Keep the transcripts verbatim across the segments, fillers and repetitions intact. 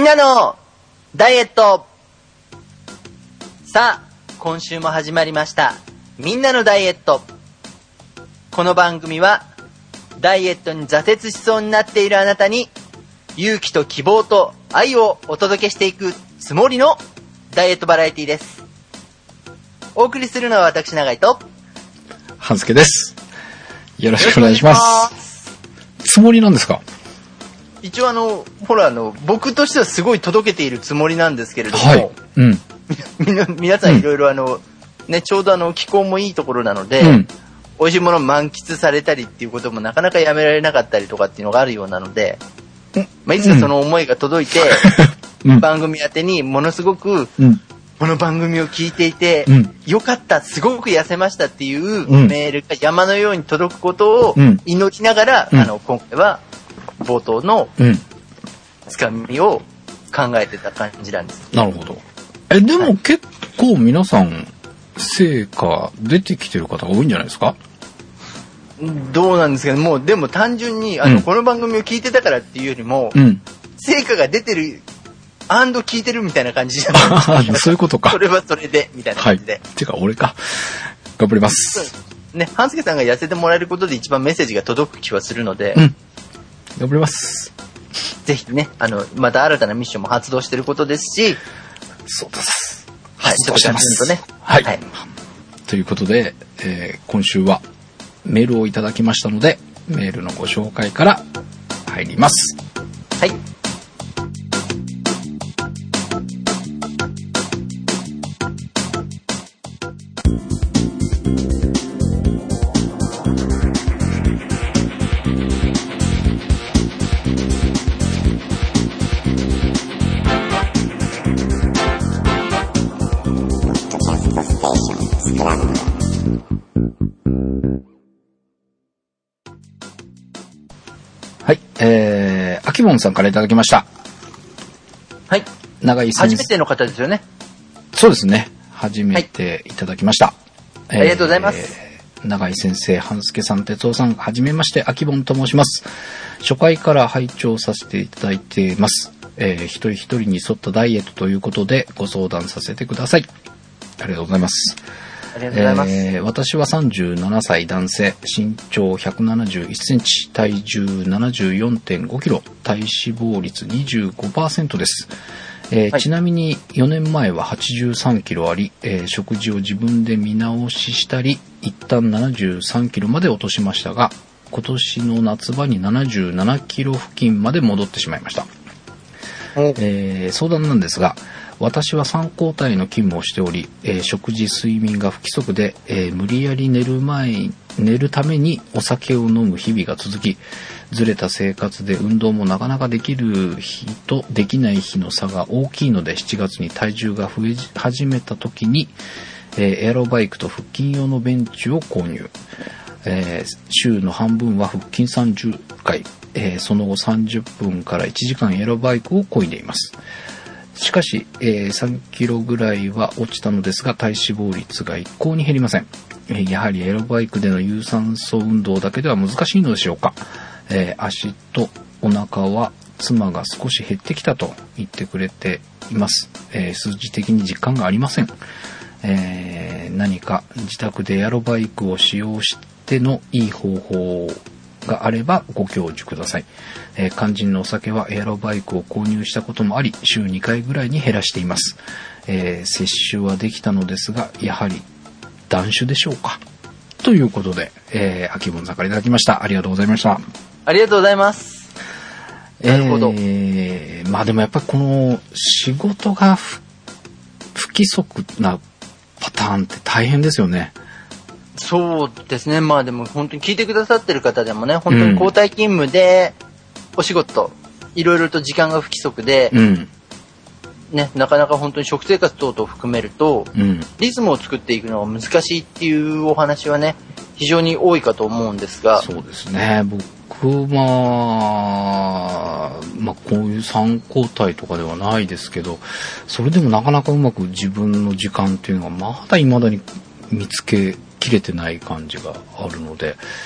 なのダイエット。さあ、今週も始まりました。みんなのダイエット。この番組はダイエットに挫折しそうになっているあなたに勇気と希望と愛をお届けしていくつもりのダイエットバラエティです。お送りするのは私永井と半助です。よろしくお願いします。つもりなんですか？ 一応あのほらあの僕としてはすごい届けているつもりなんですけれども、 はい、うん、 皆さんいろいろあの、うん、ねちょうどあの気候もいいところなので、うん、美味しいものを満喫されたりっていうこともなかなかやめられなかったりとかっていうのがあるようなので、うんまあ、いつかその思いが届いて、うん、番組宛てにものすごく、うん、この番組を聞いていて、うん、よかったすごく痩せましたっていうメールが山のように届くことを祈りながら、うん、あの今回は冒頭のつかみを考えてた感じなんです。 なるほど。えでも、はい、結構皆さん成果出てきてる方が多いんじゃないですか？ どうなんですけども、でも単純にあの、うん、この番組を聞いてたからっていうよりも、うん、成果が出てるアンド聞いてるみたいな感じじゃないですか。 そういうことか。 それはそれでみたいな感じで。はい、 てか俺か。頑張ります。 ね、半助さんが痩せてもらえることで一番メッセージが届く気はするので、 うん、頑張ります。 ぜひね、あのまた新たなミッションも発動していることですし、 そうです。 はい、ちょっとガツンとね。 はい。はい、ということで、えー、今週はメールをいただきましたので、メールのご紹介から入ります。 はい。 はい、えー、あきぼんさんからいただきました。 はい。 長井先生。 初めての方ですよね。 そうですね。初めていただきました。 はい、えー、ありがとうございます。 長井先生、半助さん、哲夫さん、はじめまして、あきぼんと申します。初回から拝聴させていただいています。えー、一人一人に沿ったダイエットということでご相談させてください。ありがとうございます。 ありがとうございます。 えー、私はさんじゅうななさい男性、身長ひゃくななじゅういちセンチ、体重 ななじゅうよんてんごキロ、体脂肪率 にじゅうごパーセント です。えーはい、ちなみによねんまえははちじゅうさんキロあり、えー、食事を自分で見直ししたり、一旦ななじゅうさんキロまで落としましたが、今年の夏場にななじゅうななキロ付近まで戻ってしまいました。えー、相談なんですが、私はさん交代の勤務をしており、えー、食事睡眠が不規則で、えー、無理やり寝る前寝るためにお酒を飲む日々が続き、ずれた生活で運動もなかなかできる日とできない日の差が大きいので、しちがつに体重が増え始めた時に、えー、エアロバイクと腹筋用のベンチを購入、えー、週の半分は腹筋さんじゅっかい、えー、その後さんじゅっぷんからいちじかんエアロバイクを漕いでいます。しかし、えー、さんキロぐらいは落ちたのですが、体脂肪率が一向に減りません。えー、やはりエアロバイクでの有酸素運動だけでは難しいのでしょうか。えー、足とお腹は妻が少し減ってきたと言ってくれています。えー、数字的に実感がありません。えー、何か自宅でエアロバイクを使用してのいい方法があればご教授ください。えー、肝心のお酒はエアロバイクを購入したこともあり、週にかいぐらいに減らしています。えー、摂取はできたのですが、やはり断酒でしょうか、ということで、えー、あきぼんさんからいただきました。ありがとうございました。 ありがとうございます。なるほど。 えー、まあでもやっぱりこの仕事が不規則なパターンって大変ですよね。 そうですね。まあでも本当に聞いてくださってる方でもね、本当に交代勤務でお仕事、いろいろと時間が不規則で、うん、ね、なかなか本当に食生活等々を含めると、うん、リズムを作っていくのが難しいっていうお話はね、非常に多いかと思うんですが。 そうですね。僕は、まあこういうさん交代とかではないですけど、それでもなかなかうまく自分の時間っていうのがまだ未だに見つけきれてない感じがあるので、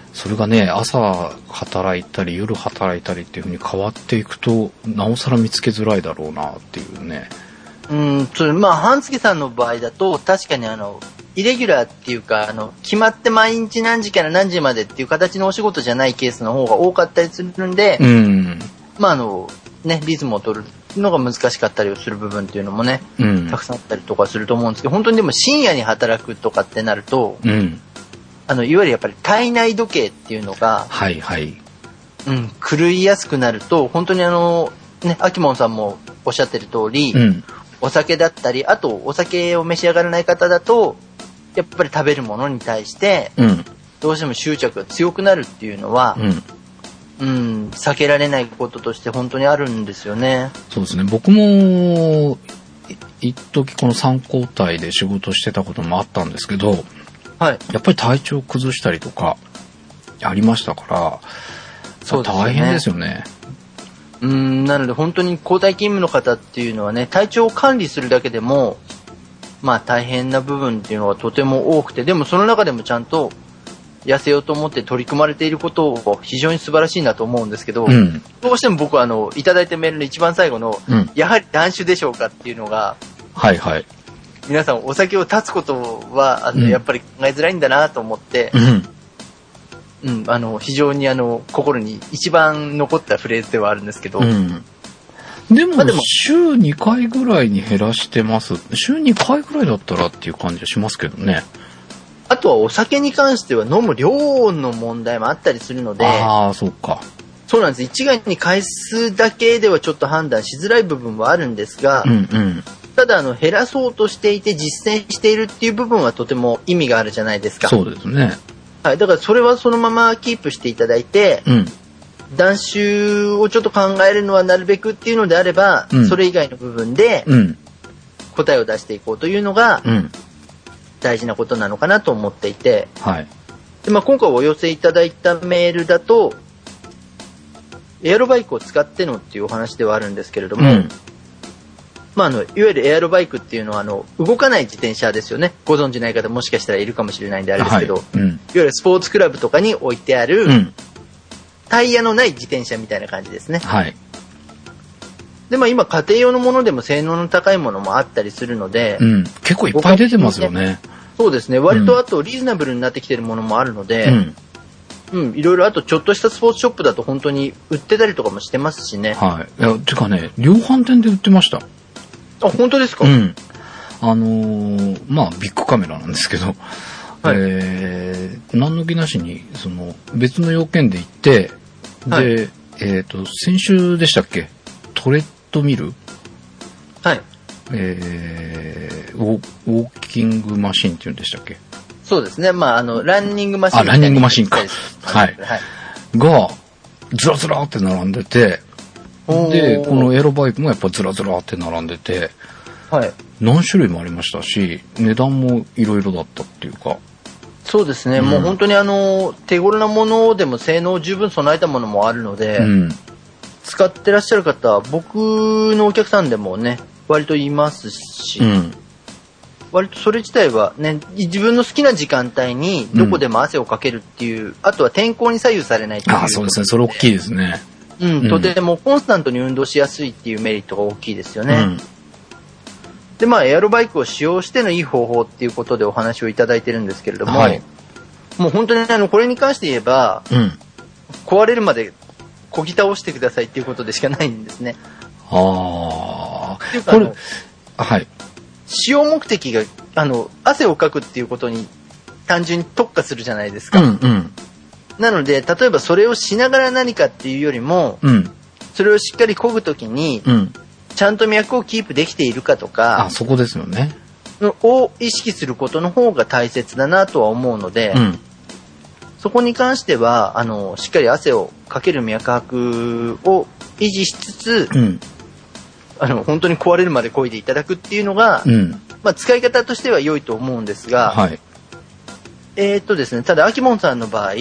それがね、朝働いたり夜働いたりっていう風に変わっていくと、なおさら見つけづらいだろうなっていうね。 うん、それ、まあ、半月さんの場合だと、確かにあの、イレギュラーっていうか、あの、決まって毎日何時から何時までっていう形のお仕事じゃないケースの方が多かったりするんで、 うん。 まあ、あの、ね、リズムを取るのが難しかったりをする部分っていうのもね、 うん、 たくさんあったりとかすると思うんですけど、本当にでも深夜に働くとかってなると、 うん。 あの、いわゆるやっぱり体内時計っていうのが、 はいはい。 うん、狂いやすくなると、本当にあの、ね、アキモンさんもおっしゃってる通り、うん、お酒だったり、あとお酒を召し上がらない方だと、やっぱり食べるものに対して、うん、どうしても執着が強くなるっていうのは、うんうん、避けられないこととして本当にあるんですよね。 そうですね。僕も、一時このさん交代で仕事してたこともあったんですけど、はい、やっぱり体調崩したりとかありましたから、そうですね、大変ですよね。 うん、なので本当に交代勤務の方っていうのはね、体調を管理するだけでも、まあ大変な部分っていうのがとても多くて、でもその中でもちゃんと痩せようと思って取り組まれていることを非常に素晴らしいなと思うんですけど、うん、どうしても僕はあのいただいたメールの一番最後の、うん、やはり断酒でしょうかっていうのが、 はいはい、 皆さんお酒を断つことはあの、うん、やっぱり考えづらいんだなと思って、うんうん、あの非常にあの心に一番残ったフレーズではあるんですけど、うん、 でも、まあ、でも週にかいぐらいに減らしてます。週にかいぐらいだったらっていう感じはしますけどね。 あとはお酒に関しては飲む量の問題もあったりするので、 ああ、そうか。 そうなんです。一概に回数だけではちょっと判断しづらい部分はあるんですが、うんうん、ただあの減らそうとしていて実践しているっていう部分はとても意味があるじゃないですか。 そうですね。 はい、だからそれはそのままキープしていただいて、うん、断酒をちょっと考えるのはなるべくっていうのであれば、うん、それ以外の部分で答えを出していこうというのが、うん大事なことなのかなと思っていて、はいでまあ、今回お寄せいただいたメールだとエアロバイクを使ってのっていうお話ではあるんですけれども、うんまあ、あのいわゆるエアロバイクっていうのはあの動かない自転車ですよね。ご存じない方もしかしたらいるかもしれないんであれですけど、はいうん、いわゆるスポーツクラブとかに置いてある、うん、タイヤのない自転車みたいな感じですね。はいでまあ、今家庭用のものでも性能の高いものもあったりするので、 うん、結構いっぱい出てますよね。 そうですね割とあとリーズナブルになってきてるものもあるので、うんうん、いろいろあとちょっとしたスポーツショップだと本当に売ってたりとかもしてますしね。 はい。いやてかね量販店で売ってました。 あ本当ですか。 うんあのー、まあビッグカメラなんですけど、はいえー、何の気なしにその別の要件で行ってで、はい、えっと先週でしたっけトレッドミルはいえー、ウォーキングマシンっていうんでしたっけ。 そうですねまああのランニングマシンあランニングマシンかはい、はい、がずらずらって並んでてでこのエアロバイクもやっぱずらずらって並んでて、はい、何種類もありましたし値段もいろいろだったっていうかそうですね、うん、もう本当にあの手頃なものでも性能を十分備えたものもあるので、うん使ってらっしゃる方僕のお客さんでもね割といますし、うん、割とそれ自体はね自分の好きな時間帯にどこでも汗をかけるっていう、うん、あとは天候に左右されないっていうあそうですねそれ大きいですね、 うん、うん、とてもコンスタントに運動しやすいっていうメリットが大きいですよね、うん、でまあエアロバイクを使用してのいい方法っていうことでお話をいただいてるんですけれども、はい、もう本当にあのこれに関して言えば、うん、壊れるまでこぎ倒してくださいっていうことでしかないんですね。 ああ。これはい。 使用目的があの汗をかくっていうことに単純に特化するじゃないですか。うんうん、なので例えばそれをしながら何かっていうよりも、うん、それをしっかり漕ぐときに、うん、ちゃんと脈をキープできているかとか、 あそこですよね。 を意識することの方が大切だなとは思うので。うんそこに関してはあのしっかり汗をかける脈拍を維持しつつ、うん、あの本当に壊れるまで漕いでいただくっていうのが、うんまあ、使い方としては良いと思うんですが、はい、えーっとですねただアキモンさんの場合、うん、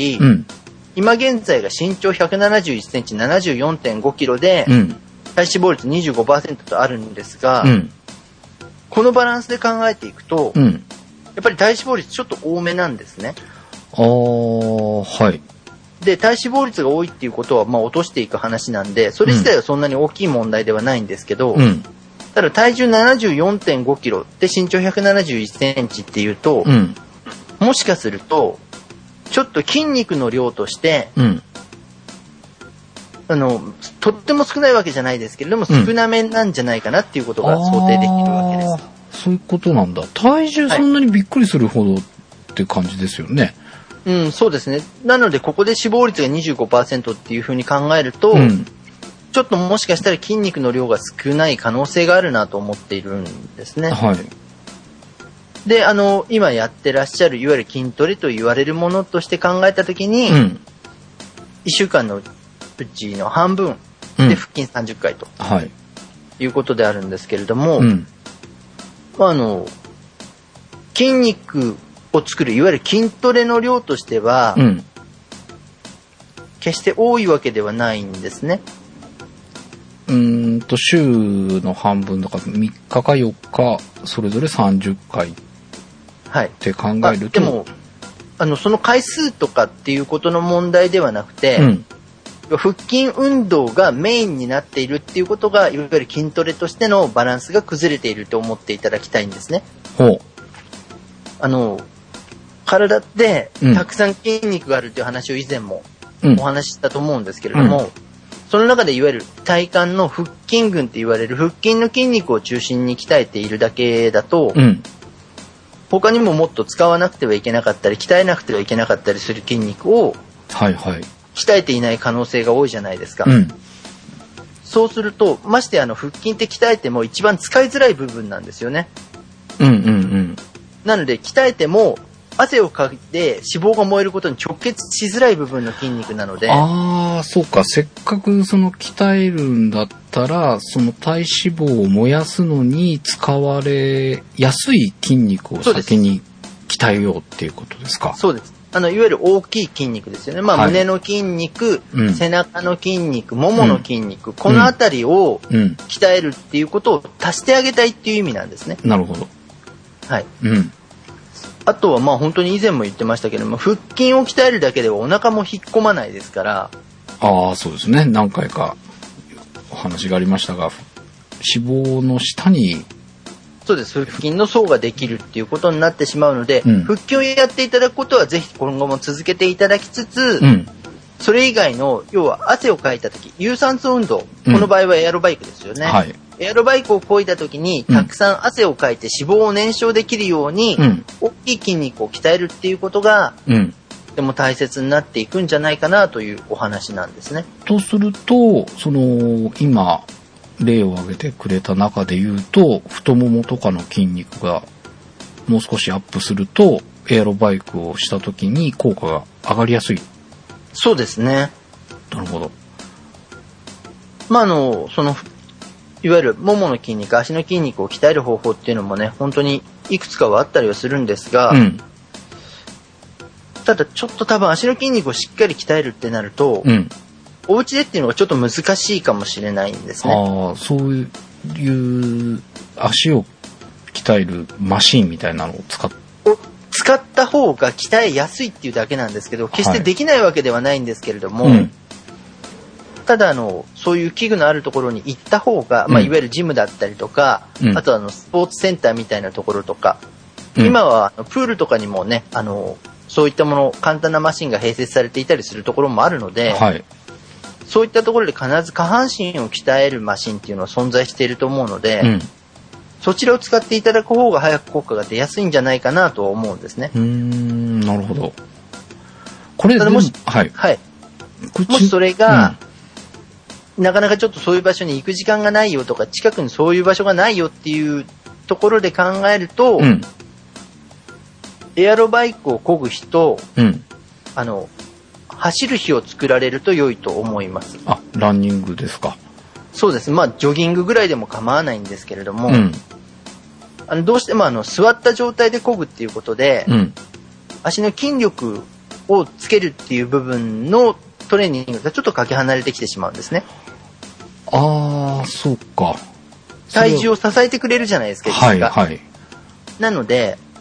今現在が身長ひゃくななじゅういちセンチ ななじゅうよんてんごキロで、うん、体脂肪率 にじゅうごパーセント とあるんですが、うん、このバランスで考えていくと、うん、やっぱり体脂肪率ちょっと多めなんですね。 ああ、はい。 で、体脂肪率が多いっていうことは、まあ、落としていく話なんで、それ自体はそんなに大きい問題ではないんですけど、うん、ただ体重 ななじゅうよんてんごキロで身長ひゃくななじゅういちセンチっていうと、うん、もしかすると、ちょっと筋肉の量として、うん、あの、とっても少ないわけじゃないですけれども、少なめなんじゃないかなっていうことが想定できるわけです。 うん、そういうことなんだ。体重そんなにびっくりするほどって感じですよね。はい、 うん、そうですね。なので、ここで死亡率が にじゅうごパーセント っていうふうに考えると、うん、ちょっともしかしたら筋肉の量が少ない可能性があるなと思っているんですね。はい。で、あの、今やってらっしゃる、いわゆる筋トレと言われるものとして考えたときに、うん、いっしゅうかんのうちの半分で腹筋さんじゅっかいと、うん、はい、いうことであるんですけれども、うん、まあ、あの、筋肉を作るいわゆる筋トレの量としては、うん、決して多いわけではないんですね。 うーんと週の半分だからみっかかよっかそれぞれさんじゅっかいって考えると、 はい、でもあのその回数とかっていうことの問題ではなくて、うん、腹筋運動がメインになっているっていうことがいわゆる筋トレとしてのバランスが崩れていると思っていただきたいんですね。ほう。あの体ってたくさん筋肉があるっていう話を以前もお話ししたと思うんですけれども、うんうん、その中でいわゆる体幹の腹筋群って言われる腹筋の筋肉を中心に鍛えているだけだと、うん、他にももっと使わなくてはいけなかったり鍛えなくてはいけなかったりする筋肉を鍛えていない可能性が多いじゃないですか、うん、そうするとましてあの腹筋って鍛えても一番使いづらい部分なんですよね、うんうんうん、なので鍛えても汗をかいて脂肪が燃えることに直結しづらい部分の筋肉なので。 ああ、そうか。せっかくその鍛えるんだったら、その体脂肪を燃やすのに使われやすい筋肉を先に鍛えようっていうことですか。 そうです。あのいわゆる大きい筋肉ですよね。まあ、はい、胸の筋肉、うん、背中の筋肉、ももの筋肉、うん、このあたりを鍛えるっていうことを足してあげたいっていう意味なんですね。 なるほど。 はい。うん。あとはまあ本当に以前も言ってましたけども、腹筋を鍛えるだけではお腹も引っ込まないですから。 ああ、そうですね。何回かお話がありましたが、脂肪の下に。 そうです。腹筋の層ができるっていうことになってしまうので、うん、腹筋をやっていただくことはぜひ今後も続けていただきつつ、うん、それ以外の、要は汗をかいたとき、有酸素運動、うん、この場合はエアロバイクですよね。はい。エアロバイクを漕いだときにたくさん汗をかいて脂肪を燃焼できるように、うん、大きい筋肉を鍛えるっていうことが、うん、とても大切になっていくんじゃないかなというお話なんですね。 とすると、その今例を挙げてくれた中で言うと、太ももとかの筋肉がもう少しアップするとエアロバイクをしたときに効果が上がりやすい。 そうですね。 なるほど。 まああのそのいわゆるももの筋肉、足の筋肉を鍛える方法っていうのもね、本当にいくつかはあったりはするんですが、うん、ただちょっと多分足の筋肉をしっかり鍛えるってなると、うん、お家でっていうのがちょっと難しいかもしれないんですね。 ああ、そういう足を鍛えるマシンみたいなのを使っ使った方が鍛えやすいっていうだけなんですけど、決してできないわけではないんですけれども、はい、うん、ただあのそういう器具のあるところに行った方が、うん、まあ、いわゆるジムだったりとか、うん、あとはあのスポーツセンターみたいなところとか、うん、今はプールとかにもね、あのそういったもの簡単なマシンが併設されていたりするところもあるので、はい、そういったところで必ず下半身を鍛えるマシンっていうのは存在していると思うので、うん、そちらを使っていただく方が早く効果が出やすいんじゃないかなと思うんですね。 うーん、なるほど。これもし、はい、はい、もしそれが、うん、なかなかちょっとそういう場所に行く時間がないよとか、近くにそういう場所がないよっていうところで考えると、うん、エアロバイクを漕ぐ日と、うん、あの走る日を作られると良いと思います。 あ、ランニングですか。 そうです。まあジョギングぐらいでも構わないんですけれども、うん、あのどうしてもあの座った状態で漕ぐっていうことで、うん、足の筋力をつけるっていう部分のトレーニングがちょっとかけ離れてきてしまうんですね。 ああ、そうか。 体重を支えてくれるじゃないですか。 はいはい。 なので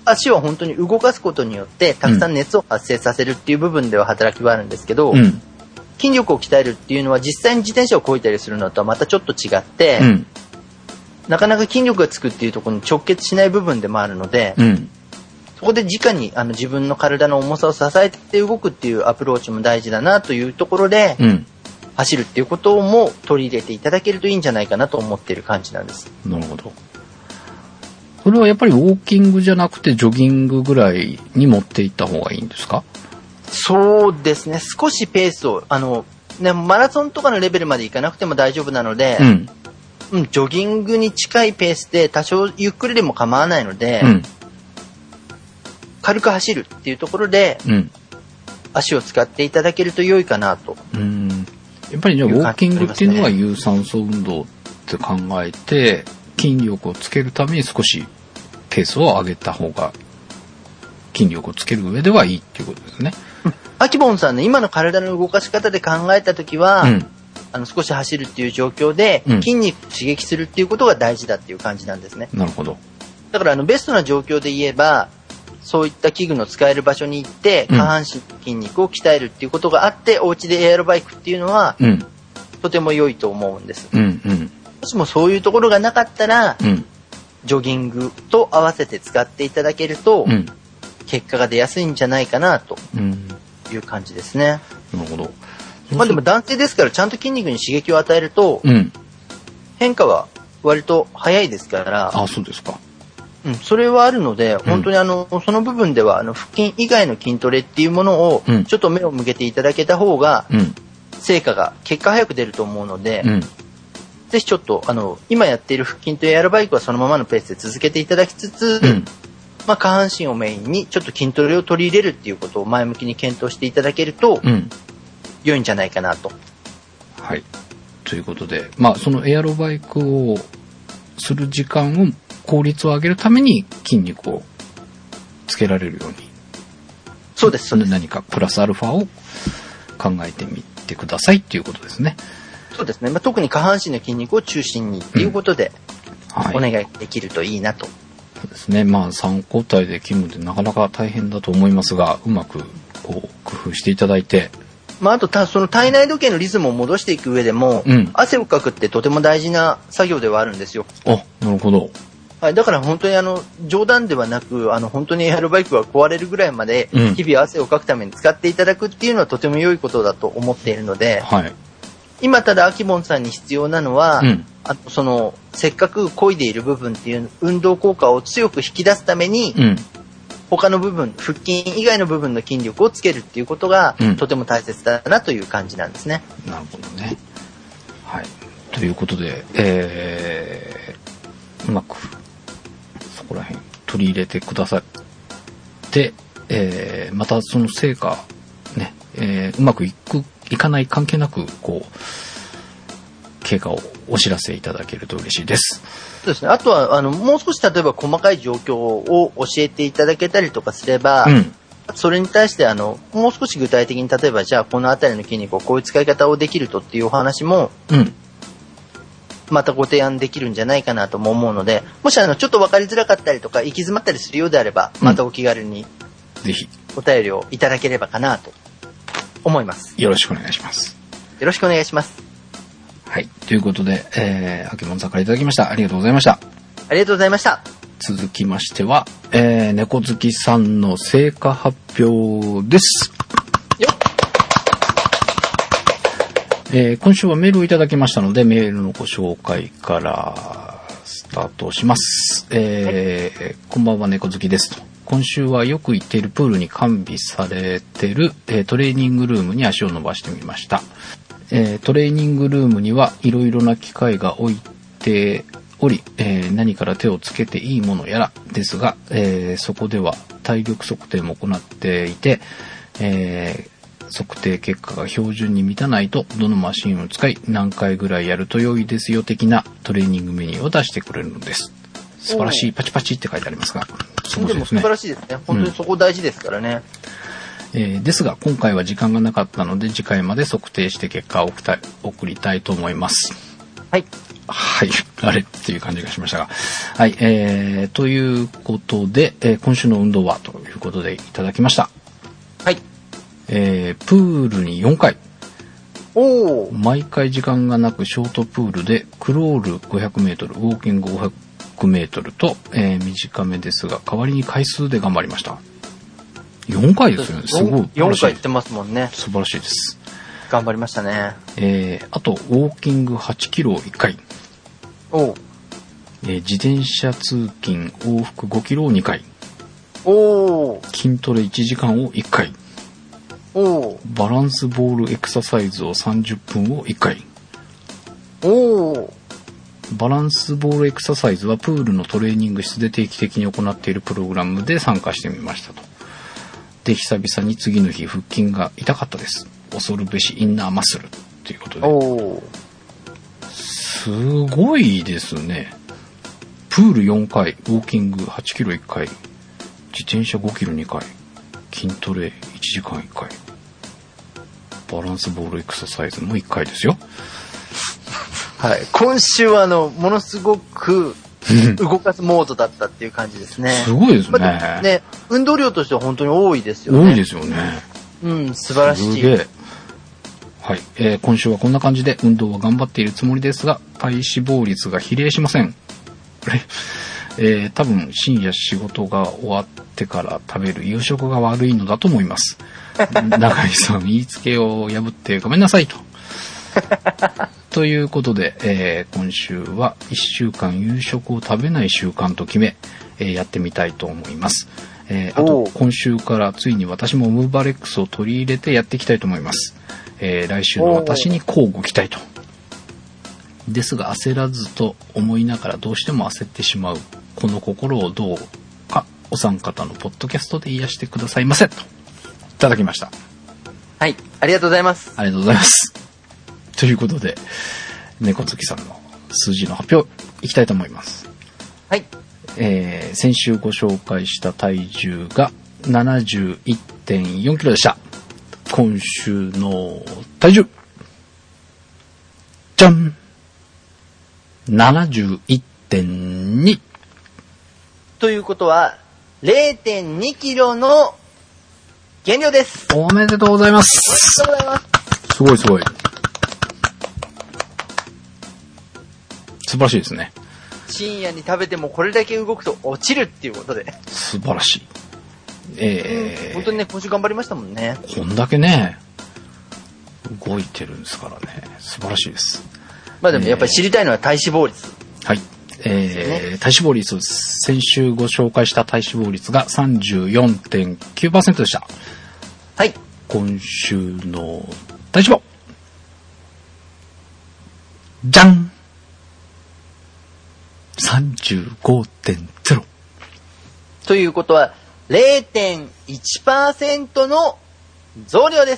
足を本当に動かすことによってたくさん熱を発生させるっていう部分では働きはあるんですけど、うん、筋力を鍛えるっていうのは実際に自転車を漕いだりするのとはまたちょっと違って、うん、なかなか筋力がつくっていうところに直結しない部分でもあるので、うん、そこで直にあの自分の体の重さを支えて動くっていうアプローチも大事だなというところで、うん、走るっていうことも取り入れていただけるといいんじゃないかなと思っている感じなんです。 なるほど。それはやっぱりウォーキングじゃなくてジョギングぐらいに持っていった方がいいんですか？ そうですね。少しペースを、あの、ね、マラソンとかのレベルまでいかなくても大丈夫なので、うんうん、ジョギングに近いペースで多少ゆっくりでも構わないので、うん、軽く走るっていうところで、うん、足を使っていただけると良いかなと。 うん、やっぱりじゃあウォーキングっていうのは有酸素運動って考えて、筋力をつけるために少しペースを上げた方が筋力をつける上ではいいっていうことですね。 うん、アキボンさんの今の体の動かし方で考えたときは、うん、あの少し走るっていう状況で筋肉を刺激するっていうことが大事だっていう感じなんですね。 なるほど。 だからあのベストな状況で言えば、そういった器具の使える場所に行って下半身の筋肉を鍛えるっていうことがあって、うん、お家でエアロバイクっていうのは、うん、とても良いと思うんです。うんうん、もしもそういうところがなかったら、うん、ジョギングと合わせて使っていただけると、うん、結果が出やすいんじゃないかなという感じですね。 なるほど。 まあでも男性ですからちゃんと筋肉に刺激を与えると、うん、変化は割と早いですから。 あ、そうですか。 うん、それはあるので、本当にあの、うん、その部分ではあの腹筋以外の筋トレっていうものをちょっと目を向けていただけた方が、うん、成果が結果早く出ると思うので、うん、ぜひちょっとあの今やっている腹筋とエアロバイクはそのままのペースで続けていただきつつ、うん、まあ、下半身をメインにちょっと筋トレを取り入れるっていうことを前向きに検討していただけると、うん、良いんじゃないかなと。 はい。ということで、まあそのエアロバイクをする時間を効率を上げるために筋肉をつけられるように。 そうです、そうです。 何かプラスアルファを考えてみてくださいっていうことですね。 そうですね。まあ、特に下半身の筋肉を中心にっていうことで、うん、はい、お願いできるといいなと。 そうですね。まあさん交代で勤務でなかなか大変だと思いますが、うまくこう工夫していただいて。 まあ、あとたその体内時計のリズムを戻していく上でも、うん、汗をかくってとても大事な作業ではあるんですよ。 あ、なるほど。 はい、だから本当にあの冗談ではなく、あの本当にエアロバイクが壊れるぐらいまで日々汗をかくために使っていただくっていうのはとても良いことだと思っているので、はい、今ただアキボンさんに必要なのは、うん、あとそのせっかく漕いでいる部分っていう運動効果を強く引き出すために、うん、他の部分、腹筋以外の部分の筋力をつけるっていうことが、うん、とても大切だなという感じなんですね。 なるほどね。はい。ということで、えー、うまくそこら辺取り入れてくださって、えー、またその成果ね、えー、うまくいくいかない関係なくこう経過をお知らせいただけると嬉しいです。 そうですね。あとはあのもう少し例えば細かい状況を教えていただけたりとかすれば、うん、それに対してあのもう少し具体的に例えばじゃあこの辺りの筋肉をこういう使い方をできるとっていうお話も、うん、またご提案できるんじゃないかなとも思うので、もしあのちょっと分かりづらかったりとか行き詰まったりするようであれば、またお気軽にぜひお便りをいただければかなと思います。 よろしくお願いします。 よろしくお願いします。 はい。ということで、えー、あけもんさんからいただきました。ありがとうございました。 ありがとうございました。 続きましては、えー、猫好きさんの成果発表です。よっ。えー、今週はメールをいただきましたので、メールのご紹介からスタートします。えーはい、こんばんは、猫好きですと。今週はよく行っているプールに完備されている、えー、トレーニングルームに足を伸ばしてみました。えー、トレーニングルームにはいろいろな機械が置いており、えー、何から手をつけていいものやらですが、えー、そこでは体力測定も行っていて、えー、測定結果が標準に満たないとどのマシンを使い何回ぐらいやると良いですよ的なトレーニングメニューを出してくれるのです。素晴らしい。パチパチって書いてありますが、 すごいですね。でも素晴らしいですね。本当にそこ大事ですからね。 うん、えー、ですが今回は時間がなかったので次回まで測定して結果を送りたいと思います。 はい。 はい。あれっていう感じがしましたが。はい。えー、ということで、えー、今週の運動はということでいただきました。 はい。 えー、プールによんかい。 おー。 毎回時間がなくショートプールでクロールごひゃくメートル、ウォーキングごひゃくメートルと、えー、短めですが、代わりに回数で頑張りました。よんかいですよね。すごい。 よんかい行ってますもんね。 素晴らしいです。 頑張りましたね。 えー、あと、ウォーキングはちキロをいっかい。 おう。 えー、自転車通勤往復ごキロをにかい。 おー。 筋トレいちじかんをいっかい。 おー。 バランスボールエクササイズをさんじゅっぷんをいっかい。 おー。 バランスボールエクササイズはプールのトレーニング室で定期的に行っているプログラムで参加してみましたと。で、久々に次の日腹筋が痛かったです。恐るべしインナーマッスルということで。 おー。 すごいですね。プールよんかい、ウォーキングはちキロいっかい、自転車ごキロにかい、筋トレいちじかんいっかい、バランスボールエクササイズもいっかいですよ。 はい。今週はあの、ものすごく動かすモードだったっていう感じですね。 すごいですね。 まあ、ね、運動量としては本当に多いですよね。 多いですよね。 うん、素晴らしい。 すげえ。はい、えー。今週はこんな感じで運動は頑張っているつもりですが、体脂肪率が比例しません。えー、多分深夜仕事が終わってから食べる夕食が悪いのだと思います。中井さん、言いつけを破ってごめんなさいと。ということで、えー、今週はいっしゅうかん夕食を食べない習慣と決め、えー、やってみたいと思います。えー、あと今週からついに私もムーバレックスを取り入れてやっていきたいと思います。えー、来週の私に乞うご期待と。ですが焦らずと思いながらどうしても焦ってしまうこの心をどうかお三方のポッドキャストで癒してくださいませといただきました。 はい、ありがとうございます。 ありがとうございます。ということで猫月さんの数字の発表いきたいと思います。 はい。 えー、先週ご紹介した体重が ななじゅういってんよんキロでした。今週の体重じゃん ななじゅういってんにということは れいてんにキロの減量です。 おめでとうございます。 おめでとうございます。 すごいすごい。素晴らしいですね。 深夜に食べてもこれだけ動くと落ちるっていうことで。 素晴らしい。えー、 うん、本当にね、今週頑張りましたもんね。 こんだけね、動いてるんですからね。素晴らしいです。 まあでもやっぱり知りたいのは体脂肪率。 えー、はい。えーね、体脂肪率、先週ご紹介した体脂肪率が さんじゅうよんてんきゅうパーセント でした。 はい。 今週の体脂肪。じゃん !さんじゅうごてんゼロ。 ということは れいてんいちパーセント の増量です。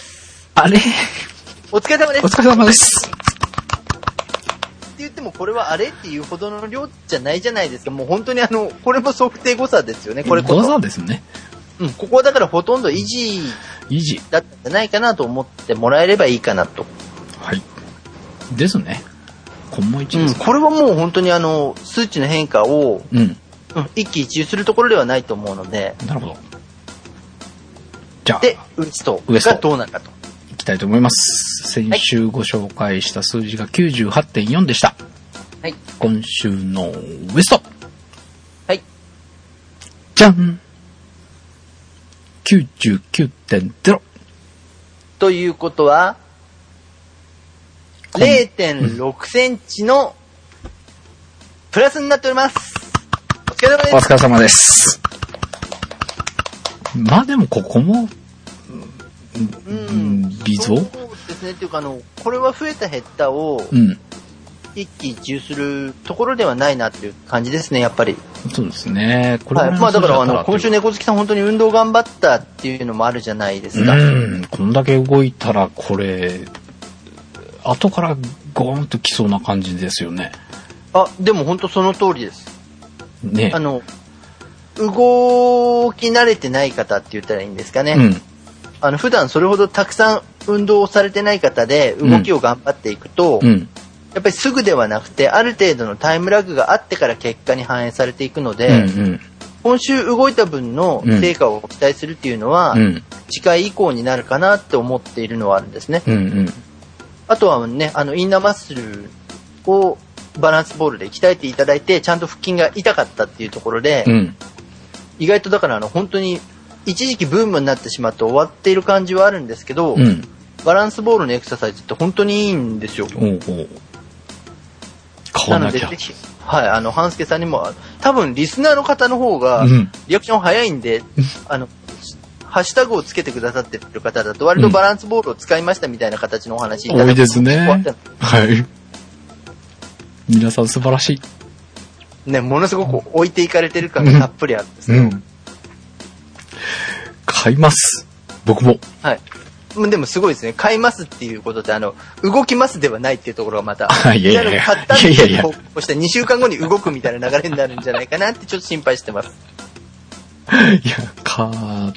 あれお疲れ様です。 お疲れ様です。 って言ってもこれはあれっていうほどの量じゃないじゃないですか。もう本当にあの、これも測定誤差ですよね。これこそ。 誤差ですね。 うん、ここはだからほとんど維持維持だったんじゃないかなと思ってもらえればいいかなと。 はい。ですね。こんも一です、ね、 うん、これはもう本当にあの、数値の変化を、 うん。 うん、一喜一憂するところではないと思うので。 なるほど。じゃあ。 で、ウエストがどうなるかと。 いきたいと思います。先週ご紹介した数字が きゅうじゅうはちてんよん でした。 はい。 今週のウエスト。 はい。 じゃん !きゅうじゅうきゅうてんゼロ。 ということは、れいてんろくセンチのプラスになっております。お疲れ様です。 お疲れ様です。まあでもここも、 うん、 微増？ そうですね。っていうかあの、これは増えた減ったを、 うん、 一喜一憂するところではないなっていう感じですね、やっぱり。 そうですね。 これは、はい、まあだからあの、今週猫好きさん本当に運動頑張ったっていうのもあるじゃないですか。 うん、こんだけ動いたらこれ、後からゴーンときそうな感じですよね。 あ、でも本当その通りです。 ね。 あの、動き慣れてない方って言ったらいいんですかね。うん、あの、普段それほどたくさん運動をされてない方で動きを頑張っていくと、うん、 やっぱりすぐではなくて、ある程度のタイムラグがあってから結果に反映されていくので、うんうん、今週動いた分の成果を期待するっていうのは、うん、次回以降になるかなって思っているのはあるんですね。うんうん、あとはね、あの、インナーマッスルをバランスボールで鍛えていただいて、ちゃんと腹筋が痛かったっていうところで、うん、意外とだからあの、本当に一時期ブームになってしまって終わっている感じはあるんですけど、うん、バランスボールのエクササイズって本当にいいんですよ。おうおう、 買わなきゃ。 なのでぜひ、はい、あの、半助さんにも、多分リスナーの方の方が、リアクション早いんで、うん、あの、ハッシュタグをつけてくださってる方だと、割とバランスボールを使いましたみたいな形のお話いただく、 うん、多いですね。はい。皆さん素晴らしい。ね、ものすごく置いていかれてる感がたっぷりあるんですけど、うんうん、 買います。僕も。 はい。でもすごいですね。買いますっていうことで、あの、動きますではないっていうところがまた、 いやいやいや、 買ったっていう方向してにしゅうかんごに動くみたいな流れになるんじゃないかなってちょっと心配してます。 いや、買って、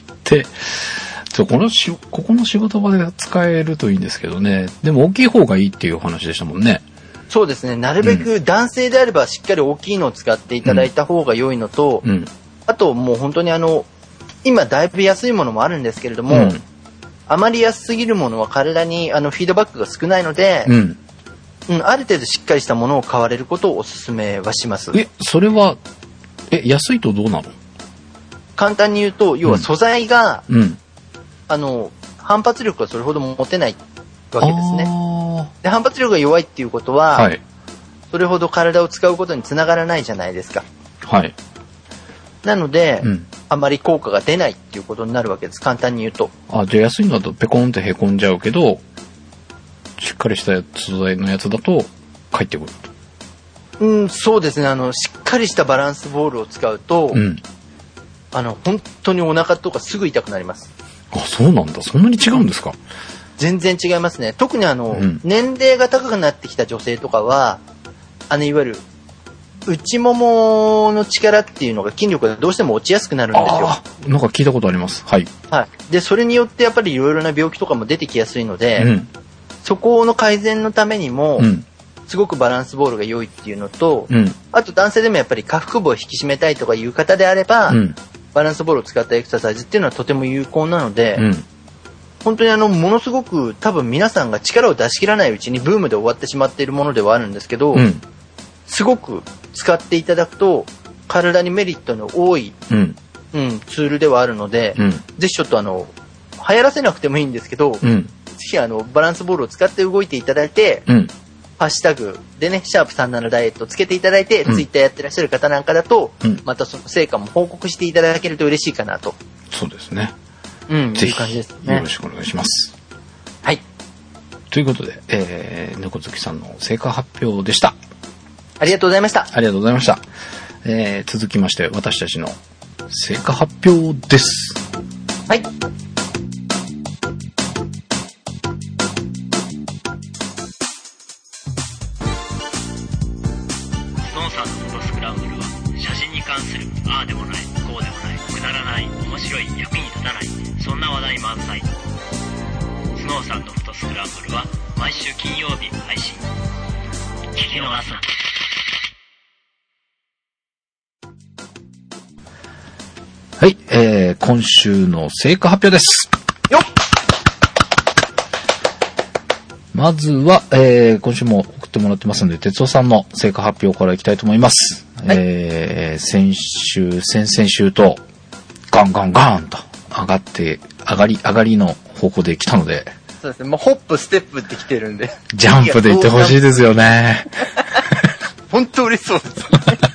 ちょこのし、ここの仕事場で使えるといいんですけどね。でも大きい方がいいっていう話でしたもんね。 そうですね。なるべく男性であればしっかり大きいのを使っていただいた方が良いのと、うんうん、あともう本当にあの、今だいぶ安いものもあるんですけれども、うん、あまり安すぎるものは体にあのフィードバックが少ないので、うんうん、ある程度しっかりしたものを買われることをお勧めはします。 え、それは、え、安いとどうなの？ 簡単に言うと、要は素材が、うん、あの、反発力がそれほど持てないわけですね。で、反発力が弱いっていうことは、はい、それほど体を使うことにつながらないじゃないですか。はい。なので、うん、あまり効果が出ないっていうことになるわけです。簡単に言うと。 あ、じゃあ安いのだとペコンってへこんじゃうけど、しっかりした素材のやつだと返ってくると。うん、そうですね。あの、しっかりしたバランスボールを使うと、うん、あの、本当にお腹とかすぐ痛くなります。 あ、そうなんだ。そんなに違うんですか？ 全然違いますね。特にあの、うん、年齢が高くなってきた女性とかは、あの、いわゆる、内ももの力っていうのが筋力がどうしても落ちやすくなるんですよ。 あ、なんか聞いたことあります。はい。 はい。で、それによってやっぱりいろいろな病気とかも出てきやすいので、うん、そこの改善のためにも、うん、すごくバランスボールが良いっていうのと、うん、あと男性でもやっぱり下腹部を引き締めたいとかいう方であれば、うん、バランスボールを使ったエクササイズっていうのはとても有効なので、うん、本当にあの、ものすごく多分皆さんが力を出し切らないうちにブームで終わってしまっているものではあるんですけど、うん、すごく使っていただくと体にメリットの多い、うんうん、ツールではあるので、うん、ぜひちょっとあの、流行らせなくてもいいんですけど、うん、ぜひあの、バランスボールを使って動いていただいて、うん、ハッシュタグでね、シャープさんじゅうななダイエットをつけていただいて、うん、ツイッターやってらっしゃる方なんかだと、うん、またその成果も報告していただけると嬉しいかなと。 そうですね。 うん、ぜひ、感じですね。 よろしくお願いします。 はい。 ということで、えー、猫好きさんの成果発表でした。 ありがとうございました。 ありがとうございました。えー、続きまして、私たちの成果発表です。 はい。 スノーさんのフォトスクランブルは、写真に関するああでもない、こうでもない、くだらない、面白い、役に立たない、そんな話題満載。スノーさんのフォトスクランブルは、毎週金曜日配信。聞き逃すな。 はい、えー、今週の成果発表です。 よっ。 まずは、えー、今週も送ってもらってますので、哲夫さんの成果発表からいきたいと思います。はい、えー、先週、先々週と、ガンガンガンと上がって、上がり、上がりの方向で来たので。 そうですね、もうホップ、ステップって来てるんで。 ジャンプで行ってほしいですよね。 本当嬉しそうです。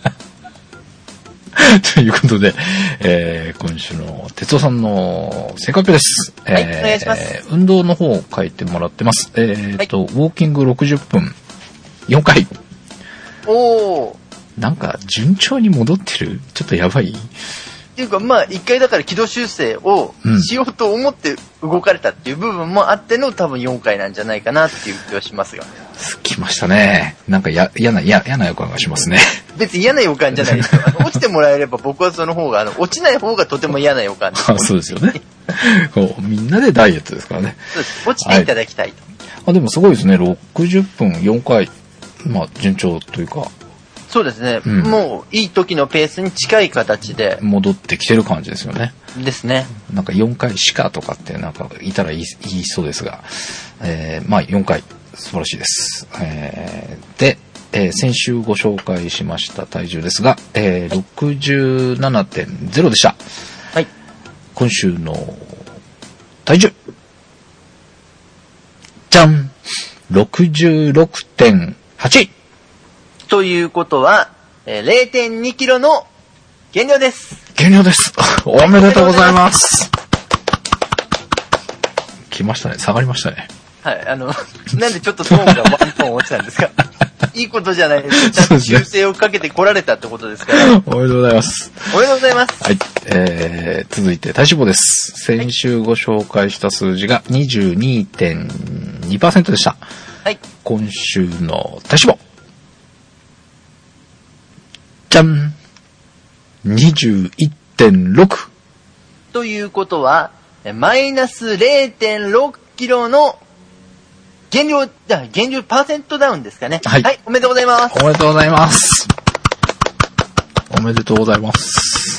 ということで、えー、今週の哲夫さんの成果発表です。 はい、えー、お願いします。 運動の方を書いてもらってます。えーと、はい、ウォーキングろくじゅっぷん、よんかい。 おー。 なんか、順調に戻ってる？ちょっとやばい？ っていうか、まあ、一回だから軌道修正をしようと思って動かれたっていう部分もあっての多分よんかいなんじゃないかなっていう気はしますよ。 来ましたね。なんかや、嫌な、嫌な予感がしますね。 別に嫌な予感じゃないですよ。落ちてもらえれば僕はその方が、あの、落ちない方がとても嫌な予感です。 あ、そうですよね。こうみんなでダイエットですからね。 そうです。落ちていただきたいと。 はい、あ、でもすごいですね。ろくじゅっぷんよんかい。 まあ順調というか。 そうですね、うん、もういい時のペースに近い形で戻ってきてる感じですよね。 ですね。 なんかよんかいしかとかってなんかいたら言い、言いそうですが、えー、まあよんかい素晴らしいです。えー、で、えー、先週ご紹介しました体重ですが、えーはい、ろくじゅうななてんゼロ でした。 はい。 今週の体重。じゃん !ろくじゅうろくてんはち! ということは、えー、れいてんにキロの減量です。 減量です。おめでとうございます。来ましたね。下がりましたね。 はい。あの、なんでちょっとトーンがワントーン落ちたんですか？いいことじゃないですか。ちゃんと修正をかけて来られたってことですから。おめでとうございます。 おめでとうございます。 はい。えー、続いて体脂肪です。先週ご紹介した数字が にじゅうにてんにパーセント でした。 はい。 今週の体脂肪。じゃん !にじゅういってんろく! ということは、マイナス れいてんろくキロの減量、減量パーセントダウンですかね。はい。はい、おめでとうございます。 おめでとうございます。おめでとうございます。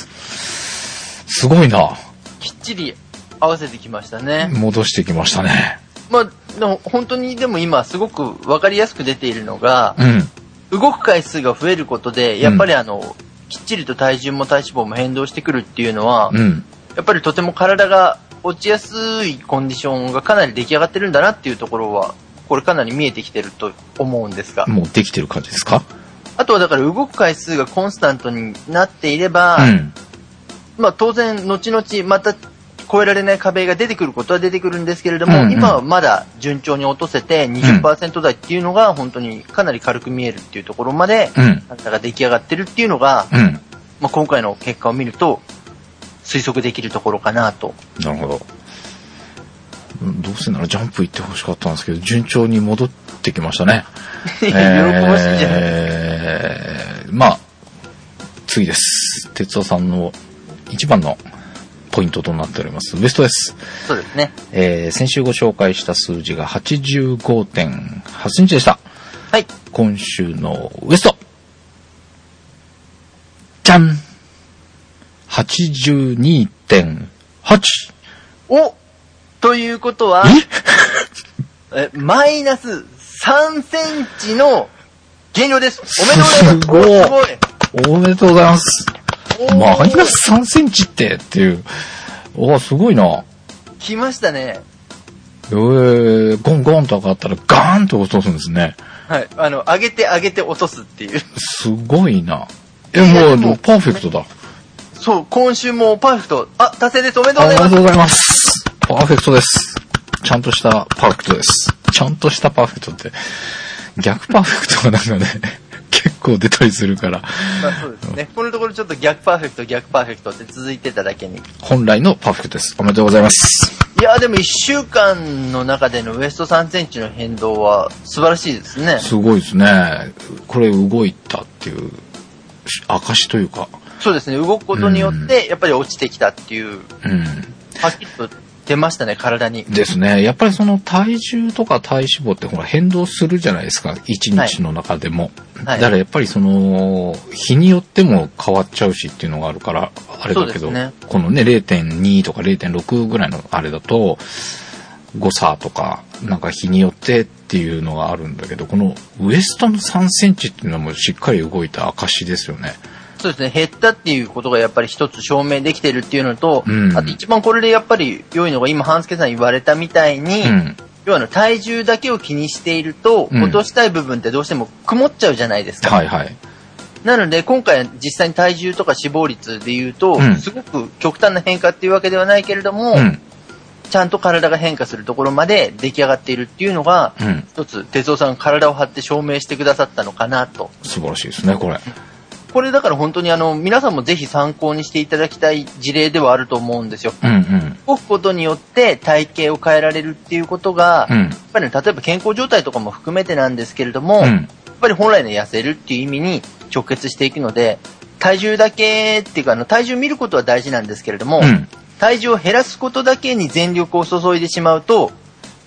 すごいな。 きっちり合わせてきましたね。 戻してきましたね。 まあ、でも本当にでも今すごくわかりやすく出ているのが、 うん、 動く回数が増えることで、やっぱりあの、うん、きっちりと体重も体脂肪も変動してくるっていうのは、 うん、 やっぱりとても体が落ちやすいコンディションがかなり出来上がってるんだなっていうところは、これかなり見えてきてると思うんですが。 もうできてる感じですか？ あとはだから動く回数がコンスタントになっていれば、 うん、 まあ当然後々また超えられない壁が出てくることは出てくるんですけれども、うんうん、今はまだ順調に落とせて にじゅっパーセント 台っていうのが本当にかなり軽く見えるっていうところまで、 うん、 体が出来上がってるっていうのが、 うん、 まあ今回の結果を見ると推測できるところかなと。 なるほど。どうせならジャンプ行ってほしかったんですけど、順調に戻ってきましたね。 喜ばしいじゃないですか。 まあ、次です。哲夫さんの一番のポイントとなっております。ウエストです。 そうですね。 えー、先週ご紹介した数字が はちじゅうごてんはちセンチでした。 はい。 今週のウエスト。じゃん !はちじゅうにてんはち! おということは、えマイナスさんセンチの減量です。おめでとうございます。すごい。 おめでとうございます。マイナスさんセンチってっていう。おすごいな。 来ましたね。 えー、ゴンゴンと上がったらガーンと落とすんですね。 はい。あの、上げて上げて落とすっていう。 すごいな。え、もう、もうパーフェクトだ。 そう、今週もパーフェクト。あ、達成です。おめでとうございます。 おめでとうございます。パーフェクトです。ちゃんとしたパーフェクトです。ちゃんとしたパーフェクトって、逆パーフェクトがなんかね、結構出たりするから。 まあそうですね。このところちょっと逆パーフェクト、逆パーフェクトって続いてただけに。 本来のパーフェクトです。おめでとうございます。 いや、でもいっしゅうかんの中でのウエストさんセンチの変動は素晴らしいですね。 すごいですね。これ動いたっていう証というか。 そうですね。動くことによってやっぱり落ちてきたっていう。 うん。 はっきりと出ましたね、体に。 ですね。やっぱりその体重とか体脂肪ってほら変動するじゃないですか。一日の中でも。はい、だからやっぱりその日によっても変わっちゃうしっていうのがあるからあれだけど、ね、このね れいてんに とか れいてんろく ぐらいのあれだと誤差とかなんか日によってっていうのがあるんだけど、このウエストのさんセンチっていうのはもうしっかり動いた証ですよね。 そうですね。減ったっていうことがやっぱり一つ証明できてるっていうのと、 うん、 あと一番これでやっぱり良いのが今半助さん言われたみたいに、うん、要は体重だけを気にしていると、うん、落としたい部分ってどうしても曇っちゃうじゃないですか。 はいはい。 なので今回実際に体重とか脂肪率で言うと、うん、すごく極端な変化っていうわけではないけれども、うん、ちゃんと体が変化するところまで出来上がっているっていうのが、うん、一つ哲夫さんが体を張って証明してくださったのかなと。 素晴らしいですね、これ。 これだから本当にあの皆さんもぜひ参考にしていただきたい事例ではあると思うんですよ。 うんうん、 動くことによって体型を変えられるっていうことが、うん、やっぱり、ね、例えば健康状態とかも含めてなんですけれども、うん、やっぱり本来の痩せるっていう意味に直結していくので、体重だけっていうかあの体重見ることは大事なんですけれども、うん、体重を減らすことだけに全力を注いでしまうと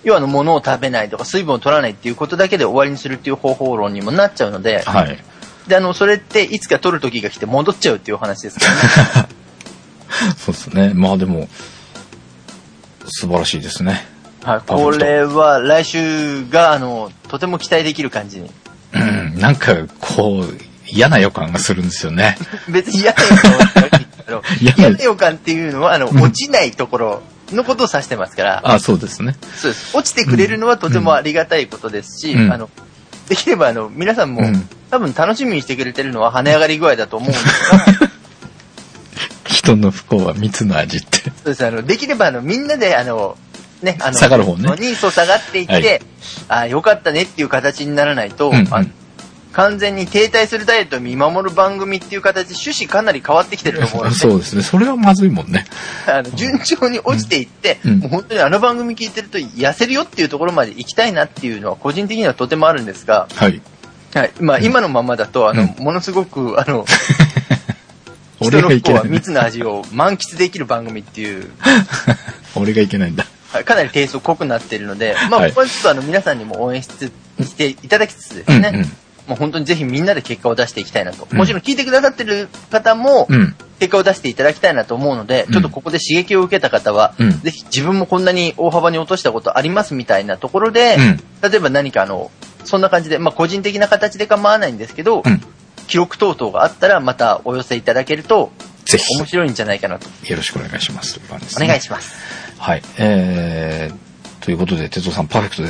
要はあの物を食べないとか水分を取らないっていうことだけで終わりにするっていう方法論にもなっちゃうので、 はい。 で、あの、それっていつか取る時が来て戻っちゃうっていうお話ですからね。 そうですね。まあでも、素晴らしいですね。 はい。これは来週が、あの、とても期待できる感じに。 うん、なんか、こう、嫌な予感がするんですよね。 別に嫌な予感はないけど、嫌な予感っていうのは、あの、落ちないところのことを指してますから。 あ、そうですね。 そうです。落ちてくれるのはとてもありがたいことですし、うん、あの、できれば、あの、皆さんも、うん、多分楽しみにしてくれてるのは跳ね上がり具合だと思うんですが、 人の不幸は蜜の味って。 そうです。あの、できれば、あの、みんなで、あの、ね、あの、 下がる方ね。 にそう下がっていって、はい、あ、よかったねっていう形にならないと、うんうん、あ完全に停滞するダイエットを見守る番組っていう形で趣旨かなり変わってきてると思うので。 そうですね。それはまずいもんね。 あの、順調に落ちていって、うん、もう本当にあの番組聞いてると痩せるよっていうところまで行きたいなっていうのは個人的にはとてもあるんですが、 はい。 はい。まあ、うん、今のままだと、あの、うん、ものすごく、あの、人の不幸は蜜の味を満喫できる番組っていう。 俺がいけないんだ。 かなりテイスト濃くなっているので、まあ、はい、ここはちょっとあの、皆さんにも応援しつしていただきつつですね、うんうん、もう本当にぜひみんなで結果を出していきたいなと。うん、もちろん聞いてくださってる方も、結果を出していただきたいなと思うので、うん、ちょっとここで刺激を受けた方は、うん、ぜひ自分もこんなに大幅に落としたことありますみたいなところで、うん、例えば何かあの、そんな感じで、まあ、個人的な形で構わないんですけど、うん、記録等々があったらまたお寄せいただけると、ぜひ面白いんじゃないかなと。 よろしくお願いします。という感じですね。 お願いします。 はい。えー、ということで、哲夫さんパーフェクトです。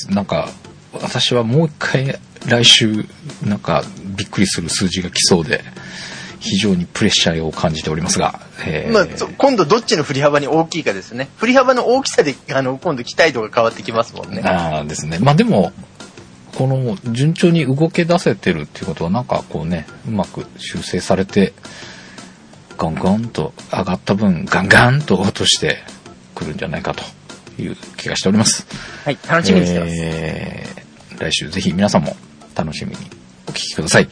なんか、私はもう一回来週、なんかびっくりする数字が来そうで、非常にプレッシャーを感じておりますが。 えー、まあ、今度どっちの振り幅に大きいかですね。振り幅の大きさで、あの、今度期待度が変わってきますもんね。 ああですね。まあでも、この順調に動け出せてるっていうことはなんかこうね、うまく修正されて、ガンガンと上がった分ガンガンと落としてくるんじゃないかという気がしております。 はい、楽しみにしてます。 えー、来週ぜひ皆さんも楽しみにお聞きください。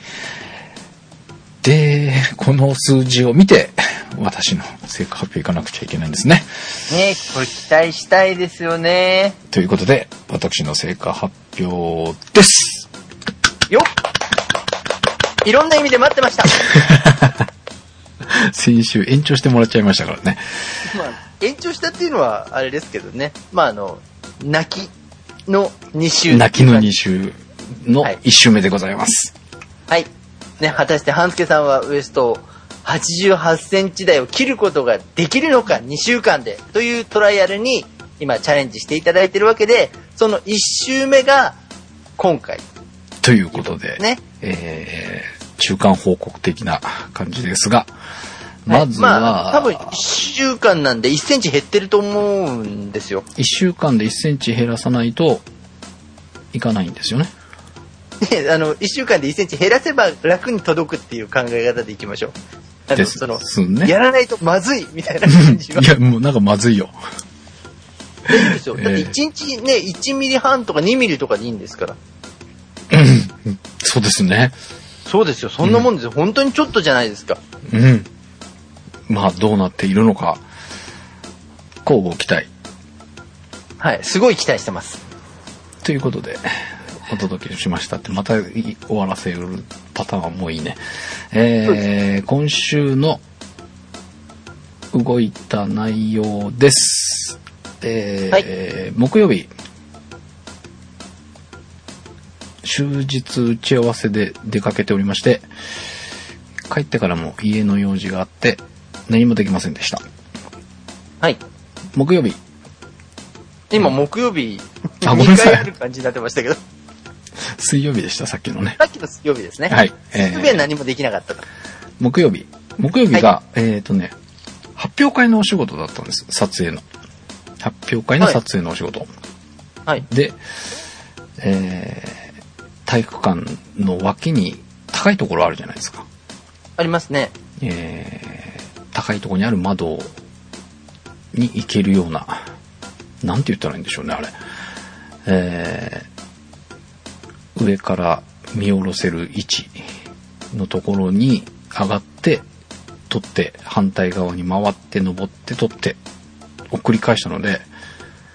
で、この数字を見て私の成果発表いかなくちゃいけないんですね。 ね、これ期待したいですよね。 ということで私の成果発表です。 よっ。いろんな意味で待ってました。 先週延長してもらっちゃいましたからね。 まあ、延長したっていうのはあれですけどね。まああの、泣きのに週。 泣きのに週のいち週目でございます。 はい。はい、ね、果たして半助さんはウエストはちじゅうはちセンチ台を切ることができるのかにしゅうかんでというトライアルに今チャレンジしていただいているわけで、そのいち週目が今回。 ということで、 ね。 えー、中間報告的な感じですが、まずは、はい、まあ、多分いっしゅうかんなんでいっセンチ減ってると思うんですよ。 いっしゅうかんでいっセンチ減らさないといかないんですよね。 ね、あのいっしゅうかんでいっセンチ減らせば楽に届くっていう考え方でいきましょう。あのですそのね、 やらないとまずいみたいな感じは。 いやもうなんかまずいよ。 大丈夫ですよ。だっていちにちねいちミリはんとかにミリとかでいいんですから。 そうですね。 そうですよ。そんなもんですよ。うん、本当にちょっとじゃないですか。 うん。まあどうなっているのか乞うご期待。 はい、すごい期待してます。 ということでお届けしましたってまた終わらせるパターンはもういいね。えー、今週の動いた内容です。えーはい、木曜日終日打ち合わせで出かけておりまして、帰ってからも家の用事があって何もできませんでした。 はい。 木曜日。 今木曜日、 あ、ごめんなさい。 にかいある感じになってましたけど。 水曜日でした、さっきのね。 さっきの水曜日ですね。 はい。 水曜日は何もできなかったと。 木曜日。木曜日が、はい、えっとね、発表会のお仕事だったんです。撮影の。発表会の撮影のお仕事。 はい。 で、えー、体育館の脇に高いところあるじゃないですか。 ありますね。 えー、高いところにある窓に行けるような、なんて言ったらいいんでしょうね、あれ。えー、上から見下ろせる位置のところに上がって撮って反対側に回って登って撮ってを繰り返したので、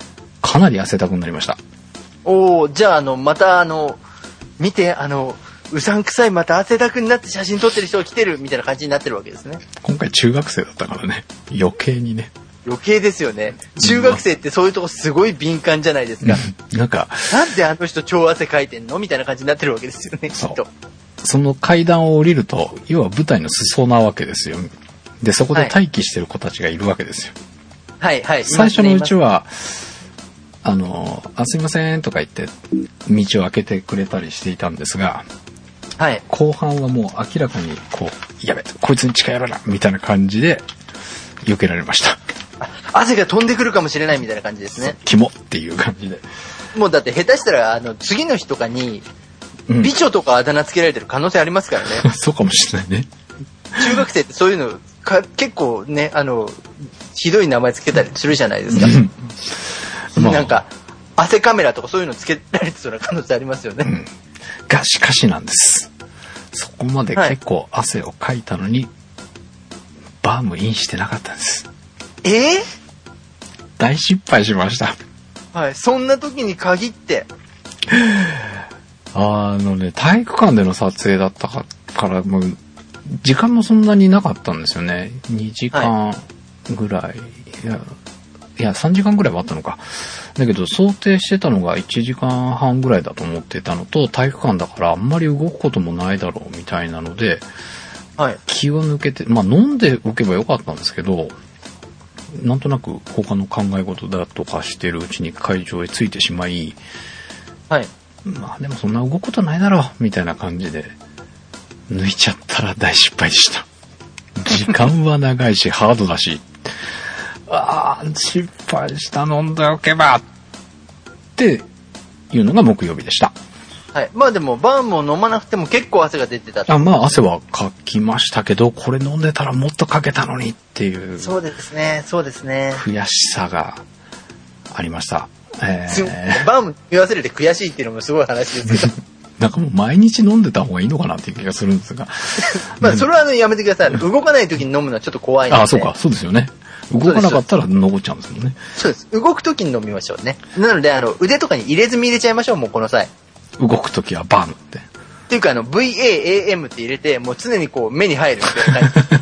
かなり汗だくになりました。 おー、じゃあ、あの、また、あの、見て、あの、うさんくさいまた汗だくになって写真撮ってる人が来てるみたいな感じになってるわけですね。 今回中学生だったからね、余計にね。 余計ですよね。中学生ってそういうとこすごい敏感じゃないですか。 なんか、 なんであの人超汗かいてんのみたいな感じになってるわけですよね、きっと。 その階段を降りると、要は舞台の裾なわけですよ。で、そこで待機してる子たちがいるわけですよ。 はいはい。 最初のうちは、あの、あ、すいませんとか言って道を開けてくれたりしていたんですが、 はい。 後半はもう明らかにこう、やべ、こいつに近寄らなみたいな感じで避けられました。 汗が飛んでくるかもしれないみたいな感じですね。 キモっていう感じで。 もうだって下手したら、あの、次の日とかに、美女とかあだ名つけられてる可能性ありますからね。 うん、そうかもしれないね。 中学生ってそういうのか、結構ね、あの、ひどい名前つけたりするじゃないですか。まあ、なんか、汗カメラとかそういうのつけられてそうな可能性ありますよね。うん、 が、しかしなんです。そこまで結構汗をかいたのに、はい、バームインしてなかったんです。 えー、 大失敗しました。 はい、そんな時に限って。 あのね、体育館での撮影だったかから、もう、時間もそんなになかったんですよね。にじかんぐらい。はい、いや、いや、さんじかんぐらいはあったのか。だけど、想定してたのがいちじかんはんぐらいだと思ってたのと、体育館だからあんまり動くこともないだろうみたいなので、はい、気を抜けて、まあ飲んでおけばよかったんですけど、なんとなく他の考え事だとかしてるうちに会場へ着いてしまい、はい。まあでもそんな動くことないだろうみたいな感じで、抜いちゃったら大失敗でした。時間は長いし、ハードだし、ああ、失敗した、飲んでおけばっていうのが木曜日でした。 はい。まあでも、バームを飲まなくても結構汗が出てた。 あ、まあ汗はかきましたけど、これ飲んでたらもっとかけたのにっていう。 そうですね、そうですね。 悔しさがありました。 えー、バーム見忘れて悔しいっていうのもすごい話ですけど。 なんかもう毎日飲んでた方がいいのかなっていう気がするんですが。 まあそれはあのやめてください。動かない時に飲むのはちょっと怖いので。 ああ、そうか、そうですよね。動かなかったら残っちゃうんですもんね。 そうです。動く時に飲みましょうね。なので、あの、腕とかに入れ墨入れちゃいましょう、もうこの際。 動く時はバームって。 っていうか、あの、ブイエーエーエム って入れて、もう常にこう、目に入るみたいな感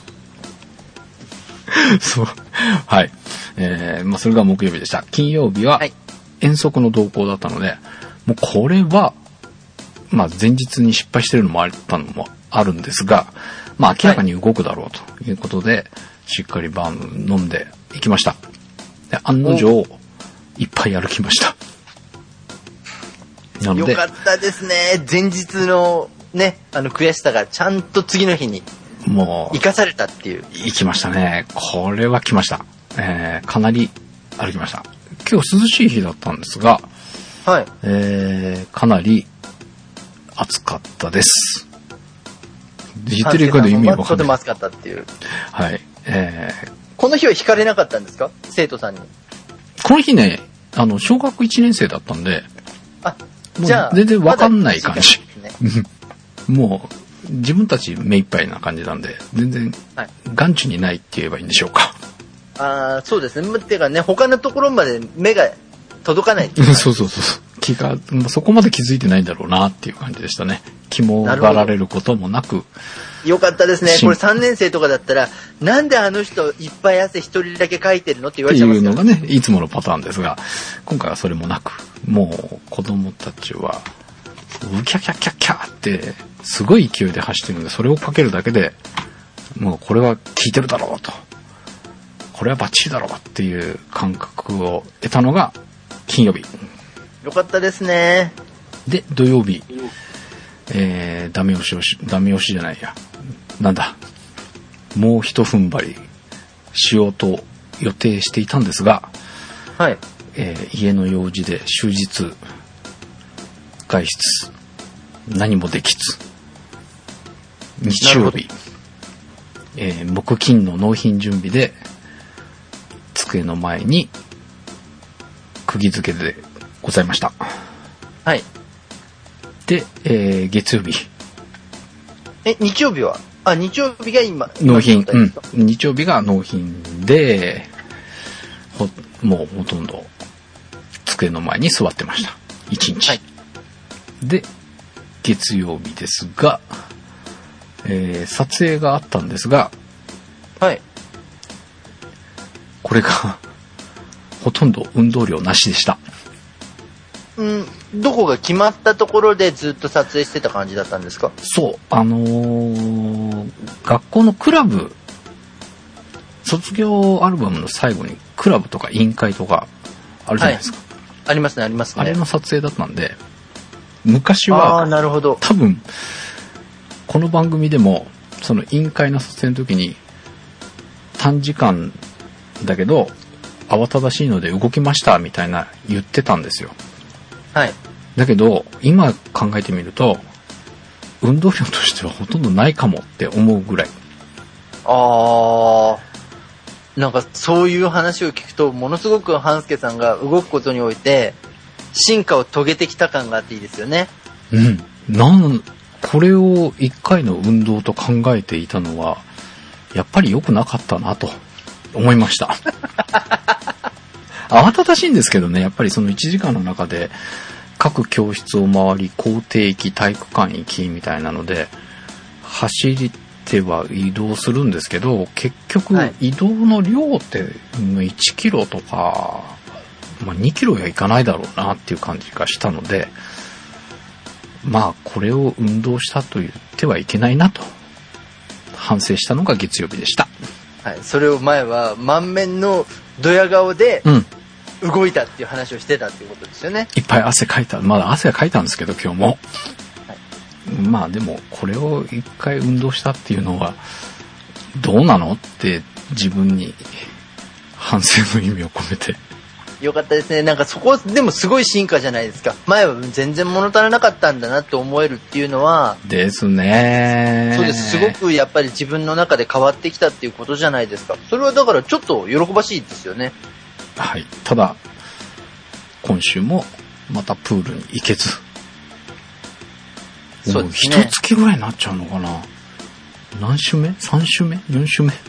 じ。そう。はい。えー、まあそれが木曜日でした。金曜日は、遠足の同行だったので、もうこれは、まあ前日に失敗してるのもあったのもあるんですが、まあ明らかに動くだろうということで、はい、しっかりバーム飲んでいきました。で、案の定、いっぱい歩きました。 なのでよかったですね。前日のね、あの悔しさがちゃんと次の日にもう生かされたっていう。 行きましたね。これは来ました。えー、かなり歩きました。今日涼しい日だったんですが、はい。えー、かなり暑かったです。言ってるかで意味わかんない。 とても暑かったっていう。 はい。えー、 この日は惹かれなかったんですか？生徒さんに。 この日ね、あの、小学いちねん生だったんで、 あ、じゃあ、 全然わかんない感じ。ね、もう、自分たち目いっぱいな感じなんで、全然、眼中にないって言えばいいんでしょうか。 ああ、そうですね。てかね、他のところまで目が届かないっていう。 そうそうそう。気が、そこまで気づいてないんだろうなっていう感じでしたね。気もがられることもなく。 よかったですね。これさんねん生とかだったら、なんであの人いっぱい汗一人だけかいてるのって言われちゃいますよね。 っていうのがね、いつものパターンですが、今回はそれもなく、もう子供たちは、ウキャキャキャキャって、すごい勢いで走ってるので、それをかけるだけで、もうこれは効いてるだろうと。これはバッチリだろうっていう感覚を得たのが金曜日。 よかったですね。 で、土曜日、えー、ダメ押しをし、ダメ押しじゃないや。なんだ。もう一踏ん張りしようと予定していたんですが、はい。えー、家の用事で終日、外出、何もできず、日曜日、えー、木金の納品準備で、机の前に、釘付けでございました。 はい。 で、えー、月曜日。 え、日曜日はあ、日曜日が今。 納品。うん。日曜日が納品で、ほ、もうほとんど机の前に座ってました。一日。はい、で、月曜日ですが、えー、撮影があったんですが、 はい。 これが、ほとんど運動量なしでした。 うん、どこが決まったところでずっと撮影してた感じだったんですか？ そう、あのー、学校のクラブ、卒業アルバムの最後にクラブとか委員会とかあるじゃないですか。はい、 ありますね、ありますね。 あれの撮影だったんで、昔は、 あ、なるほど。 多分、この番組でも、その委員会の撮影の時に、短時間だけど、慌ただしいので動きましたみたいな言ってたんですよ。 はい。 だけど、今考えてみると、運動量としてはほとんどないかもって思うぐらい。 あー、なんかそういう話を聞くと、ものすごく半助さんが動くことにおいて、進化を遂げてきた感があっていいですよね。 うん。なん、これを一回の運動と考えていたのは、やっぱり良くなかったなと思いました。慌ただしいんですけどね、やっぱりそのいちじかんの中で各教室を回り、校庭行き、体育館行きみたいなので、走っては移動するんですけど、結局移動の量っていちキロとか、まあ、にキロはいかないだろうなっていう感じがしたので、まあこれを運動したと言ってはいけないなと反省したのが月曜日でした。 はい、それを前は満面のドヤ顔で動いたっていう話をしてたっていうことですよね。 いっぱい汗かいた。まだ汗はかいたんですけど今日も、はい、まあでもこれを一回運動したっていうのはどうなのって自分に反省の意味を込めて。 よかったですね。なんかそこでもすごい進化じゃないですか。前は全然物足らなかったんだなって思えるっていうのはですね。 そうです。すごくやっぱり自分の中で変わってきたっていうことじゃないですか。それはだからちょっと喜ばしいですよね。 はい。ただ今週もまたプールに行けず、そうですね。一月ぐらいになっちゃうのかな。何週目 ?さん 週目 ?よん 週目。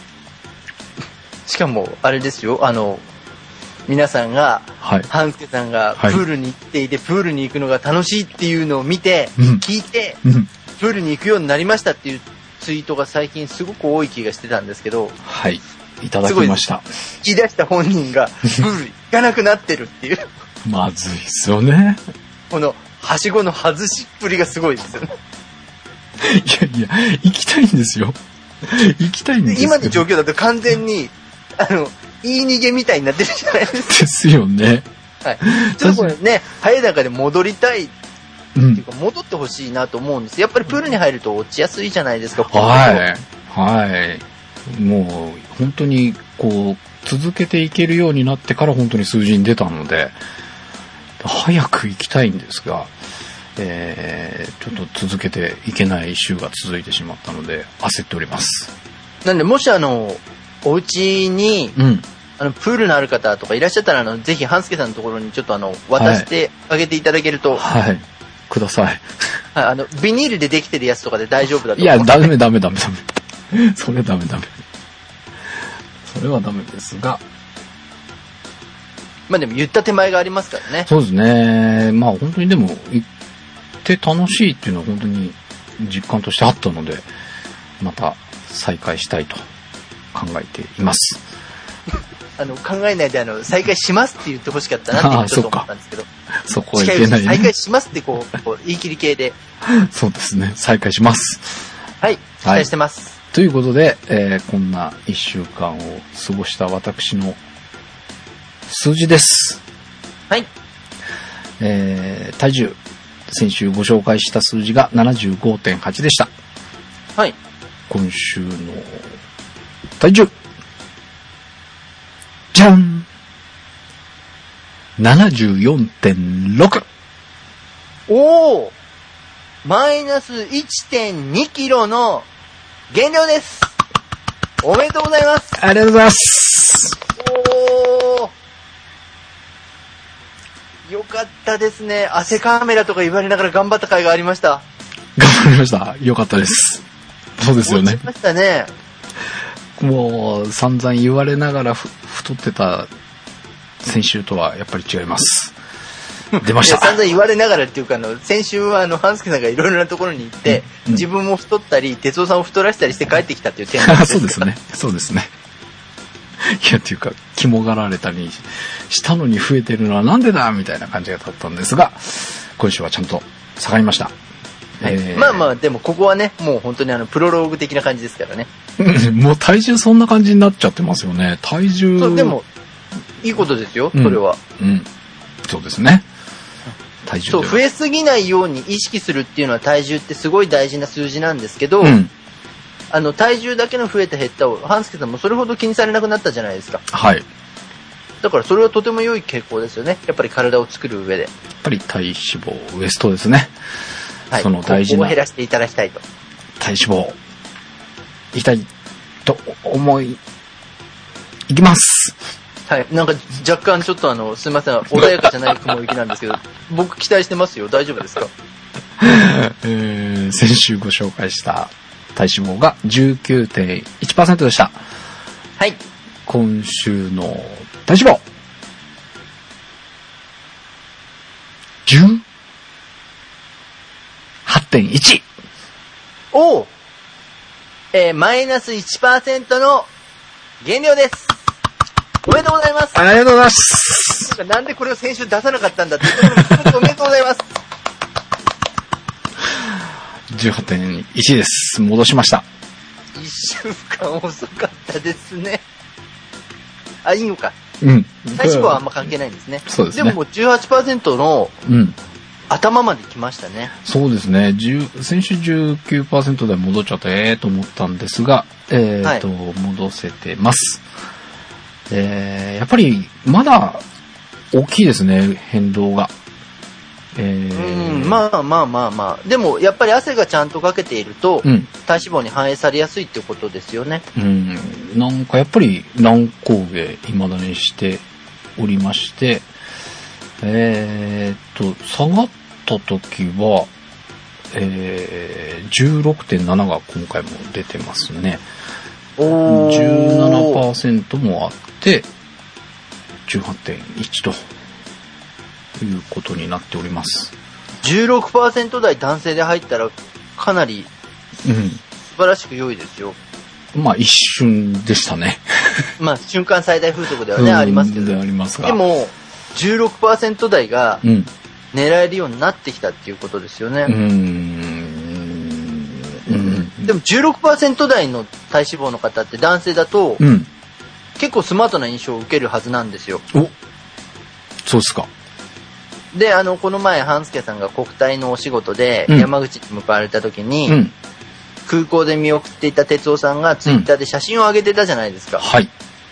しかもあれですよ。あの皆さんが、はい、半助さんがプールに行っていて、はい、プールに行くのが楽しいっていうのを見て、うん、聞いて、うん、プールに行くようになりましたっていうツイートが最近すごく多い気がしてたんですけど、 はい、いただきました。 言い出した本人がプール行かなくなってるっていう。 まずいっすよね。 このはしごの外しっぷりがすごいですよね。 いやいや、行きたいんですよ。行きたいんですよ。 今の状況だと完全に、あの、言い逃げみたいになってるじゃないですか。 ですよね。 はい。ちょっとこれね、早い中で戻りたいっていうか、戻ってほしいなと思うんです。やっぱりプールに入ると落ちやすいじゃないですか。 はい。はい。もう、本当に、こう、続けていけるようになってから本当に数字に出たので、早く行きたいんですが、えー、ちょっと続けていけない週が続いてしまったので、焦っております。 なんで、もしあの、お家に、うん、あのプールのある方とかいらっしゃったら、あのぜひ半助さんのところにちょっとあの渡してあげていただけると、 はい、はい、ください。はい、 あのビニールでできてるやつとかで大丈夫だと思う。 いや、ダメダメダメダメ。それダメダメ。それはダメですが、 まあでも言った手前がありますからね。 そうですね。まあ本当にでも行って楽しいっていうのは本当に実感としてあったので、また再開したいと考えています。 あの考えないであの再開しますって言ってほしかったなってちょっと思ったんですけど、 そこはいけない、ね、 再開しますってこう、こう言い切り系で。 そうですね。再開します。 はい。期待してます。はい、 ということで、えー、こんないっしゅうかんを過ごした私の数字です。 はい。 えー、体重、先週ご紹介した数字が ななじゅうごてんはち でした。 はい。 今週の体重、じゃん !ななじゅうよんてんろく! おー、マイナス いってんにキロの減量です。おめでとうございます。 ありがとうございます。 おー、よかったですね。汗カメラとか言われながら頑張った甲斐がありました。 頑張りました。よかったです。そうですよね。 落ちましたね。 もう散々言われながらふ太ってた先週とはやっぱり違います。出ました。 散々言われながらっていうか、あの、先週はあの、半助さんがいろいろなところに行って、うん、自分も太ったり、哲夫さんを太らせたりして帰ってきたっていう点なんですそうですね。そうですね。いや、っていうか、肝がられたりしたのに増えてるのはなんでだみたいな感じがだったんですが、今週はちゃんと下がりました。 はい、えー、まあまあ、でもここはね、もう本当にあの、プロローグ的な感じですからね。 もう体重そんな感じになっちゃってますよね。体重。 そう、でも、いいことですよ、それは。 うん。うん、そうですね。体重そう、増えすぎないように意識するっていうのは体重ってすごい大事な数字なんですけど、うん、あの、体重だけの増えた減ったを、半助さんもそれほど気にされなくなったじゃないですか。 はい。 だからそれはとても良い傾向ですよね。やっぱり体を作る上で。やっぱり体脂肪、ウエストですね。 はい。 その大事な。 ここを減らしていただきたいと。 体脂肪、いきたいと思い、いきます。 はい。なんか若干ちょっとあの、すいません。穏やかじゃない雲行きなんですけど、僕期待してますよ。大丈夫ですか？ えー、先週ご紹介した体脂肪が じゅうきゅうてんいちパーセント でした。 はい。 今週の体脂肪 じゅうはちてんいち。 おお、えー、マイナス いちパーセント の減量です。おめでとうございます。 ありがとうございます。 なんでこれを先週出さなかったんだっていうところもおめでとうございます。 じゅうはちてんいち です。戻しました。 いっしゅうかん遅かったですね。あ、いいのか。 うん。 体脂肪はあんま関係ないんですね。 そうですね。 でももう じゅうはちパーセント の、うん、頭まで来ましたね。 そうですね。先週 じゅうきゅうパーセント で戻っちゃったええー、と思ったんですが、えーと、はい、戻せてます。えー、やっぱりまだ大きいですね、変動が。えー、 うん、まあまあまあまあ。でもやっぱり汗がちゃんとかけていると、うん、体脂肪に反映されやすいってことですよね。 うん、なんかやっぱり乱高下未だにしておりまして、えー、っと下がった時は、えー、じゅうろくてんなな が今回も出てますね。 おー、 じゅうななパーセント もあってじゅうはちてんいち ということになっております。 じゅうろくパーセント 台男性で入ったらかなり素晴らしく良いですよ。 まあ一瞬でしたねまあ瞬間最大風速ではねありますけど、 でありますが、 でも じゅうろくパーセント 台が狙えるようになってきたっていうことですよね。 うーん、 うん、でも じゅうろくパーセント 台の体脂肪の方って男性だと、うん、結構スマートな印象を受けるはずなんですよ。 お、そうですか。 で、あのこの前半助さんが国体のお仕事で山口に向かわれた時に、うん、空港で見送っていた哲夫さんがツイッターで写真を上げてたじゃないですか。 うん、はい。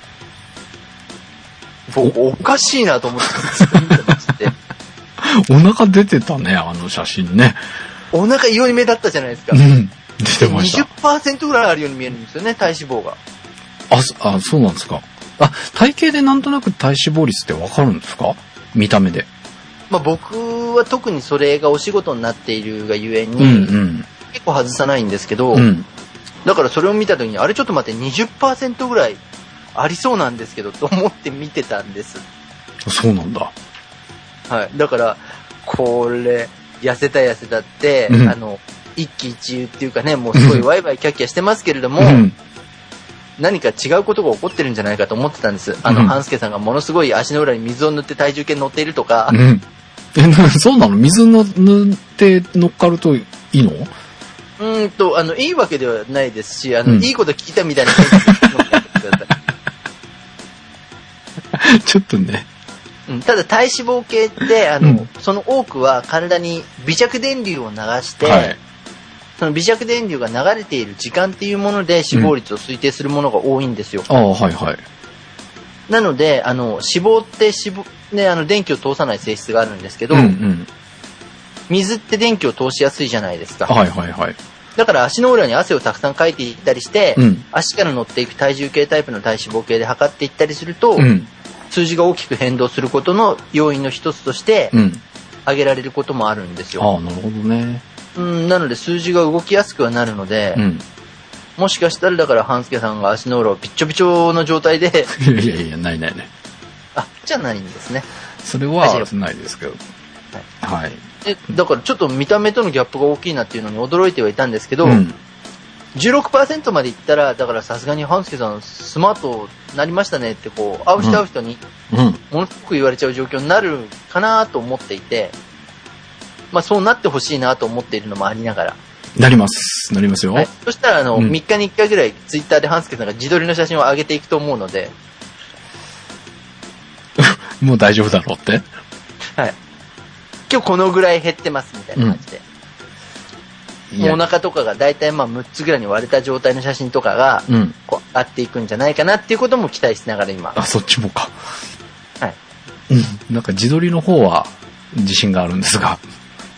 お, おかしいなと思ってお腹出てたね、あの写真ね。 お腹異様に目立ったじゃないですか。 うん、出てました。 にじゅっパーセント ぐらいあるように見えるんですよね、体脂肪が。 あ、あ、そうなんですか。あ、体型でなんとなく体脂肪率ってわかるんですか？見た目で。 まあ僕は特にそれがお仕事になっているがゆえに、 うんうん、 結構外さないんですけど、 うん、 だからそれを見た時にあれちょっと待って にじゅっパーセント ぐらいありそうなんですけどと思って見てたんです。 そうなんだ。 はい。だからこれ痩せた痩せたって、うん、あの一喜一憂っていうかね、もうすごいワイワイキャッキャしてますけれども、うん、何か違うことが起こってるんじゃないかと思ってたんです。あの、うん、半助さんがものすごい足の裏に水を塗って体重計に乗っているとか。 うん、え、そうなの？水の塗って乗っかるといいの？ うーんと、あの、いいわけではないですし、あの、うん、いいこと聞いたみたいな感じでちょっとね。 うん、ただ体脂肪計ってあの、うん、その多くは体に微弱電流を流して、はい、その微弱電流が流れている時間っていうもので死亡率を推定するものが多いんですよ。 うん、ああ、はいはい。 なのであの脂肪って脂肪、ね、あの電気を通さない性質があるんですけど、うんうん、水って電気を通しやすいじゃないですか。 はいはいはい。 だから足の裏に汗をたくさんかいていったりして、うん、足から乗っていく体重計タイプの体脂肪計で測っていったりすると、うん、数字が大きく変動することの要因の一つとして挙げられることもあるんですよ。 ああ、なるほどね。 うん、なので数字が動きやすくはなるので、うん、もしかしたらだから半助さんが足の裏をびっちょびちょの状態でいやいやいや、ないないない。 あ、 じゃないんですね。 それはないですけど。はい。はい、 でだからちょっと見た目とのギャップが大きいなっていうのに驚いてはいたんですけど、うん、じゅうろくパーセント までいったら、だからさすがに半助さんスマートになりましたねってこう、会う人会う人に、ものすごく言われちゃう状況になるかなと思っていて、まあそうなってほしいなと思っているのもありながら。 なります。なりますよ。はい、 そしたらあの、うん、みっかにいっかいぐらいツイッターで半助さんが自撮りの写真を上げていくと思うので。 もう大丈夫だろうって？ はい。今日このぐらい減ってますみたいな感じで。うんもうお腹とかがだいたいまあむっつぐらいに割れた状態の写真とかがこう上がっていくんじゃないかなっていうことも期待しながら今。 あ、そっちもか。 はい。 うん。なんか自撮りの方は自信があるんですが。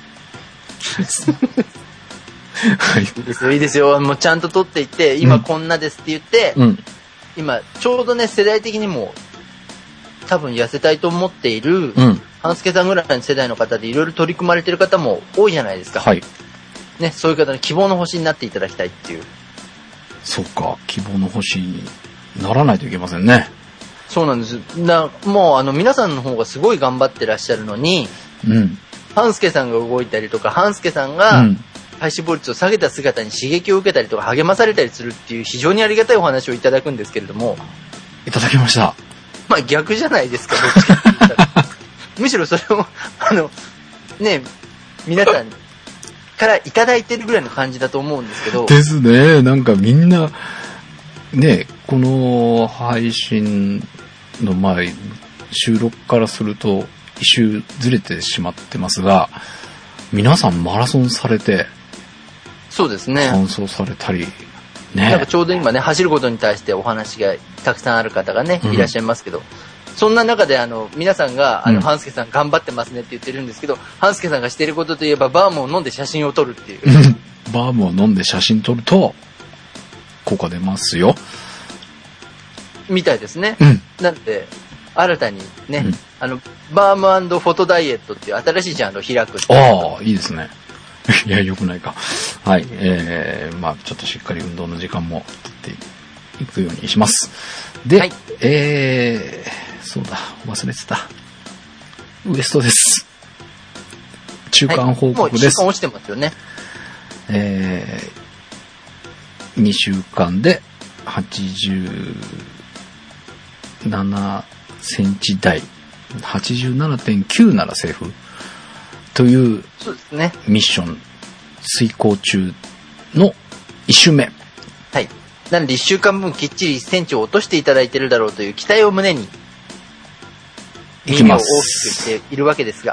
はい。いいですよ、いいですよ。もうちゃんと撮っていって、今こんなですって言って、うん、今ちょうどね世代的にも多分痩せたいと思っている、うん、半助さんぐらいの世代の方でいろいろ取り組まれてる方も多いじゃないですか。 はい。 ね、そういう方に希望の星になっていただきたいっていう。 そうか、希望の星にならないといけませんね。 そうなんです。なもうあの皆さんの方がすごい頑張ってらっしゃるのに、うん、半助さんが動いたりとか、半助さんが体脂肪率を下げた姿に刺激を受けたりとか励まされたりするっていう非常にありがたいお話をいただくんですけれども。 いただきました。 まあ逆じゃないですか、どっちかって言ったら。むしろそれを、あの、ね、皆さんに、からいただいてるぐらいの感じだと思うんですけど。 ですね。なんかみんな、ね、この配信の前、収録からすると一周ずれてしまってますが、皆さんマラソンされて、 そうですね。 完走されたり、 ね。なんかちょうど今ね、走ることに対してお話がたくさんある方がね、いらっしゃいますけど、うん、そんな中であの皆さんがあの、うん、半助さん頑張ってますねって言ってるんですけど、半助さんがしていることといえばバームを飲んで写真を撮るっていう。 バームを飲んで写真撮ると効果出ますよ。 みたいですね。 うん、 なんで新たにね、うん、あのバーム&フォトダイエットっていう新しいジャンルを開くっていう。 ああ、いいですね。いや、よくないか。はい、えー、まあちょっとしっかり運動の時間も取っていくようにします。で、はい、えー、そうだ、忘れてた。ウエストです。中間報告です。はい、もういっしゅうかん落ちてますよね。 えー、にしゅうかんではちじゅうななセンチ台、はちじゅうななてんきゅうならセーフというミッション遂行中のいっ週目。 はい。なのでいっしゅうかんぶんきっちりいっセンチを落としていただいているだろうという期待を胸に耳を大きくしているわけですが、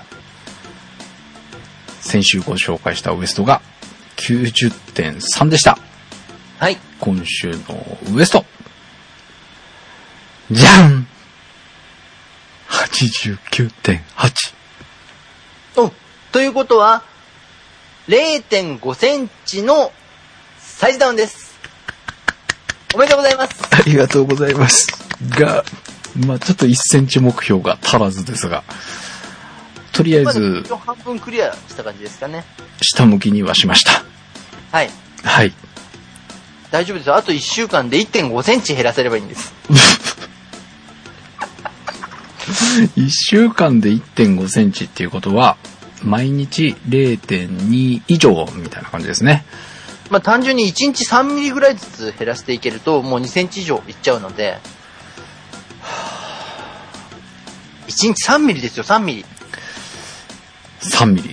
先週ご紹介したウエストが きゅうじゅってんさん でした。 はい。 今週のウエストじゃん はちじゅうきゅうてんはち。 お、ということは れいてんごセンチのサイズダウンです。おめでとうございます。 ありがとうございますが、まあちょっといっセンチ目標が足らずですが、とりあえず、 まあ、半分クリアした感じですかね。 下向きにはしました。 はい。 はい。 大丈夫ですよ。あといっしゅうかんで いってんごセンチ減らせればいいんです。 いっしゅうかんで いってんごセンチっていうことは、毎日 れいてんに 以上みたいな感じですね。 まあ単純にいちにちさんミリぐらいずつ減らしていけると、もうにセンチ以上いっちゃうので、いちにちさんミリですよ、さんミリ。 さんミリ。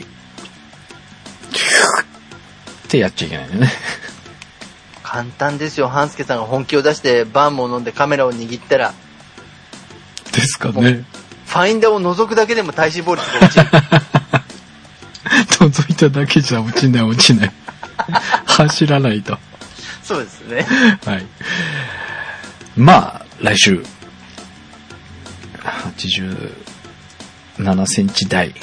ってやっちゃいけないよね。 簡単ですよ。半助さんが本気を出してバームを飲んでカメラを握ったら。 ですかね。 ファインダーを覗くだけでも体脂肪率が落ちる。 覗いただけじゃ落ちない落ちない。走らないと。 そうですね。 はい。まあ、来週。はちじゅうななセンチ台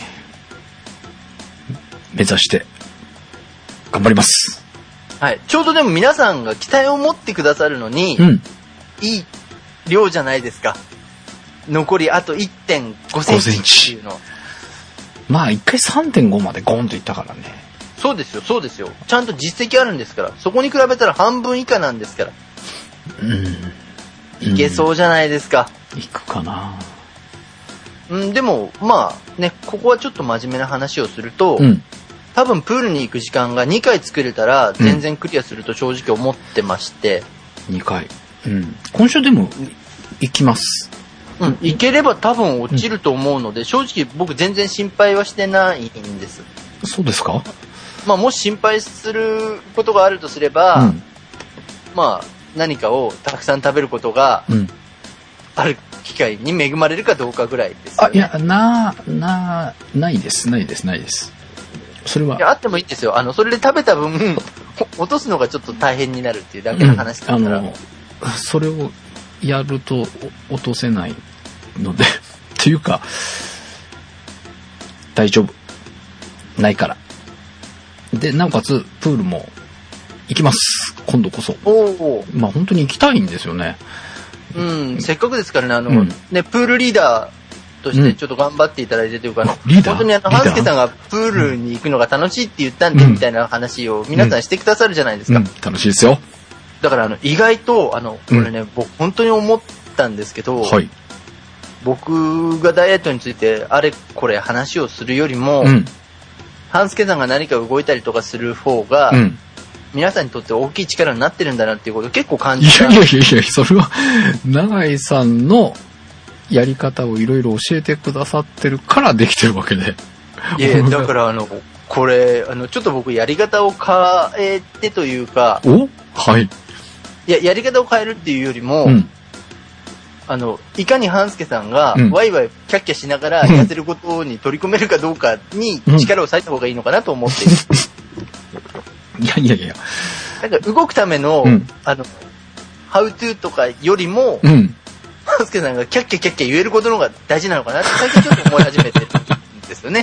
目指して頑張ります。 はい。ちょうどでも皆さんが期待を持ってくださるのに、うん、いい量じゃないですか。残りあと いってんごセンチっていうの。 まあ一回 さんてんご までゴンといったからね。 そうですよ、そうですよ。ちゃんと実績あるんですから。そこに比べたら半分以下なんですから。 うん。 いけそうじゃないですか。 いくかな。 うん、でも、まあね、ここはちょっと真面目な話をすると、うん、多分プールに行く時間がにかい作れたら全然クリアすると正直思ってまして。 うん、にかい。うん。今週でも行きます。 うん、行ければ多分落ちると思うので、うん、正直僕全然心配はしてないんです。 そうですか？ まあもし心配することがあるとすれば、うん、まあ何かをたくさん食べることがある機会に恵まれるかどうかぐらいですよね。 あ、いや、な、な、ないです、ないです、ないです。それは。 いや、あってもいいんですよ。あの、それで食べた分、落とすのがちょっと大変になるっていうだけの話だから。うん、あの、 それをやると落とせないので、っていうか、大丈夫。ないから。で、なおかつ、プールも行きます。今度こそ。 おお。 まあ本当に行きたいんですよね。 うん、せっかくですからね、あの、うん、ね、プールリーダーとしてちょっと頑張っていただいてというか、うん、本当にあの、半助さんがプールに行くのが楽しいって言ったんで、みたいな話を皆さんしてくださるじゃないですか。 うんうん、楽しいですよ。 だからあの、意外と、あの、これね、僕本当に思ったんですけど、はい、僕がダイエットについてあれこれ話をするよりも、うん、半助さんが何か動いたりとかする方が、うん、皆さんにとって大きい力になってるんだなっていうことを結構感じた。 いやいやいやいや、それは永井さんのやり方をいろいろ教えてくださってるからできてるわけで。 いやだからあのこれあのちょっと僕やり方を変えてというか、 おはい。 いややり方を変えるっていうよりも、うん、あのいかに半助さんがワイワイキャッキャしながら痩せることに取り組めるかどうかに力を割いた方がいいのかなと思っている。 いやいやいや。 なんか動くための、うん、あの、ハウトゥーとかよりも、 うん、 半助さんがキャッキャキャッキャ言えることの方が大事なのかなって最近ちょっと思い始めてるんですよね。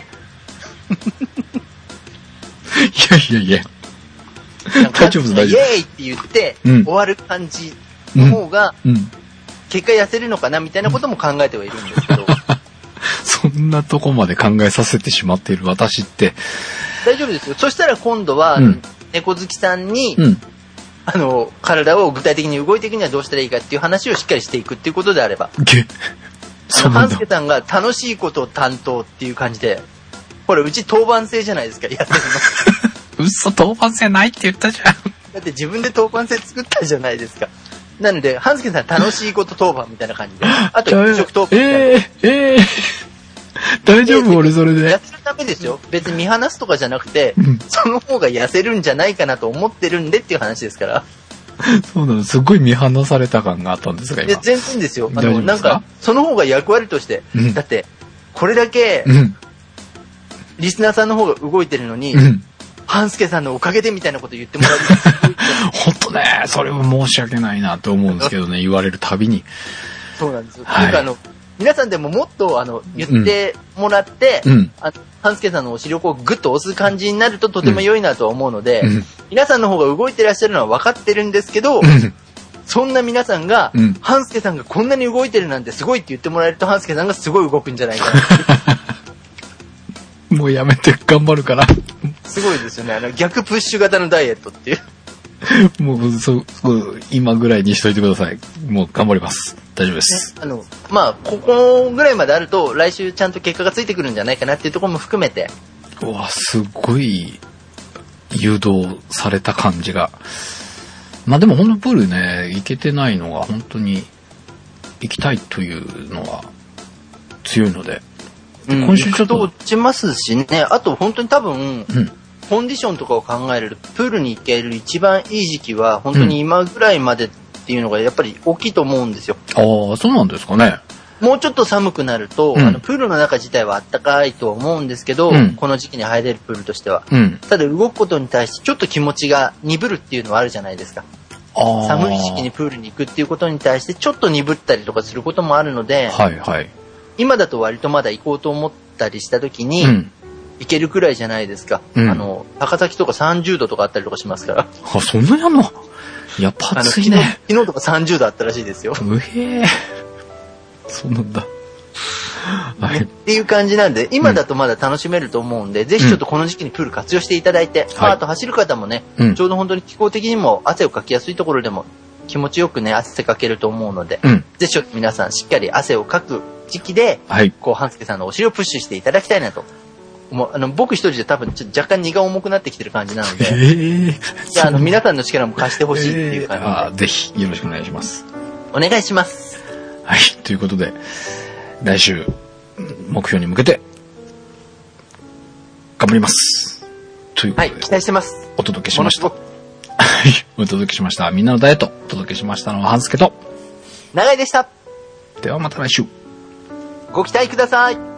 いやいやいや。大丈夫大丈夫。 イエーイって言って、うん、終わる感じの方が、うんうん、結果痩せるのかなみたいなことも考えてはいるんですけど。 そんなとこまで考えさせてしまっている私って。 大丈夫ですよ。そしたら今度は、うん、猫好きさんに、うん、あの、体を具体的に動いていくにはどうしたらいいかっていう話をしっかりしていくっていうことであれば。あの、半助さんが楽しいことを担当っていう感じで、これうち当番制じゃないですか、やってるの。嘘、当番制ないって言ったじゃん。 だって自分で当番制作ったじゃないですか。なので、半助さん楽しいこと当番みたいな感じで。あと、飲食当番みたいな。 えー、えー大丈夫俺それで。 痩せるためですよ。別に見放すとかじゃなくて、うん、その方が痩せるんじゃないかなと思ってるんでっていう話ですから。 そうなの。すごい見放された感があったんですが、今。 いや、全然ですよ。あの、なんか、その方が役割として、うん、だって、これだけ、うん、リスナーさんの方が動いてるのに、うん、半助さんのおかげでみたいなこと言ってもらう。 ほんとね、それは申し訳ないなと思うんですけどね、言われるたびに。 そうなんですよ。はい、なんかあの、皆さんでももっとあの言ってもらって、うん、あの半助さんのお尻をこうグッと押す感じになるととても良いなと思うので、うん、皆さんの方が動いてらっしゃるのは分かってるんですけど、うん、そんな皆さんが、うん、半助さんがこんなに動いてるなんてすごいって言ってもらえると半助さんがすごい動くんじゃないかな。もうやめて頑張るから。 すごいですよね。あの逆プッシュ型のダイエットっていう。 もうそ、そ、今ぐらいにしといてください。もう頑張ります。大丈夫です。 ね、あの、まあ、ここぐらいまであると、来週ちゃんと結果がついてくるんじゃないかなっていうところも含めて。 うわ、すごい、誘導された感じが。まあでも、ほんとプールね、行けてないのが、本当に、行きたいというのは、強いので。 で今週ちょっと。落ちますしね、あと本当に多分、うんコンディションとかを考えるとプールに行ける一番いい時期は本当に今ぐらいまでっていうのがやっぱり大きいと思うんですよ。 ああ、そうなんですかね。 もうちょっと寒くなると、うん、あのプールの中自体はあったかいと思うんですけど、うん、この時期に入れるプールとしては、うん、ただ動くことに対してちょっと気持ちが鈍るっていうのはあるじゃないですか。寒い時期にプールに行くっていうことに対してちょっと鈍ったりとかすることもあるので、 はいはい、 今だと割とまだ行こうと思ったりした時に、うんいけるくらいじゃないですか、うん、あの高崎とかさんじゅうどとかあったりとかしますから。 あ、そんなにあんの？やっぱ暑いね。 昨日、昨日とかさんじゅうどあったらしいですよ。 うへー。そうなんだ。 はい、っていう感じなんで今だとまだ楽しめると思うんで、うん、ぜひちょっとこの時期にプール活用していただいて、うんまあ、あと走る方もね、うん、ちょうど本当に気候的にも汗をかきやすいところでも気持ちよくね汗かけると思うので、うん、ぜひちょっと皆さんしっかり汗をかく時期で、 はい。 こう、半助さんのお尻をプッシュしていただきたいなと。もう、あの、僕一人じゃ多分、ちょっと若干荷が重くなってきてる感じなので、 えー、 じゃあ、あの、皆さんの力も貸してほしいっていう感じで、 えー、あぜひ、よろしくお願いします。 お願いします。 はい、ということで、来週、目標に向けて、頑張ります。ということで、 はい、期待してます。 お届けしました。はい、お届けしました。みんなのダイエット、お届けしましたのは、半助と、 長井でした。 ではまた来週。 ご期待ください。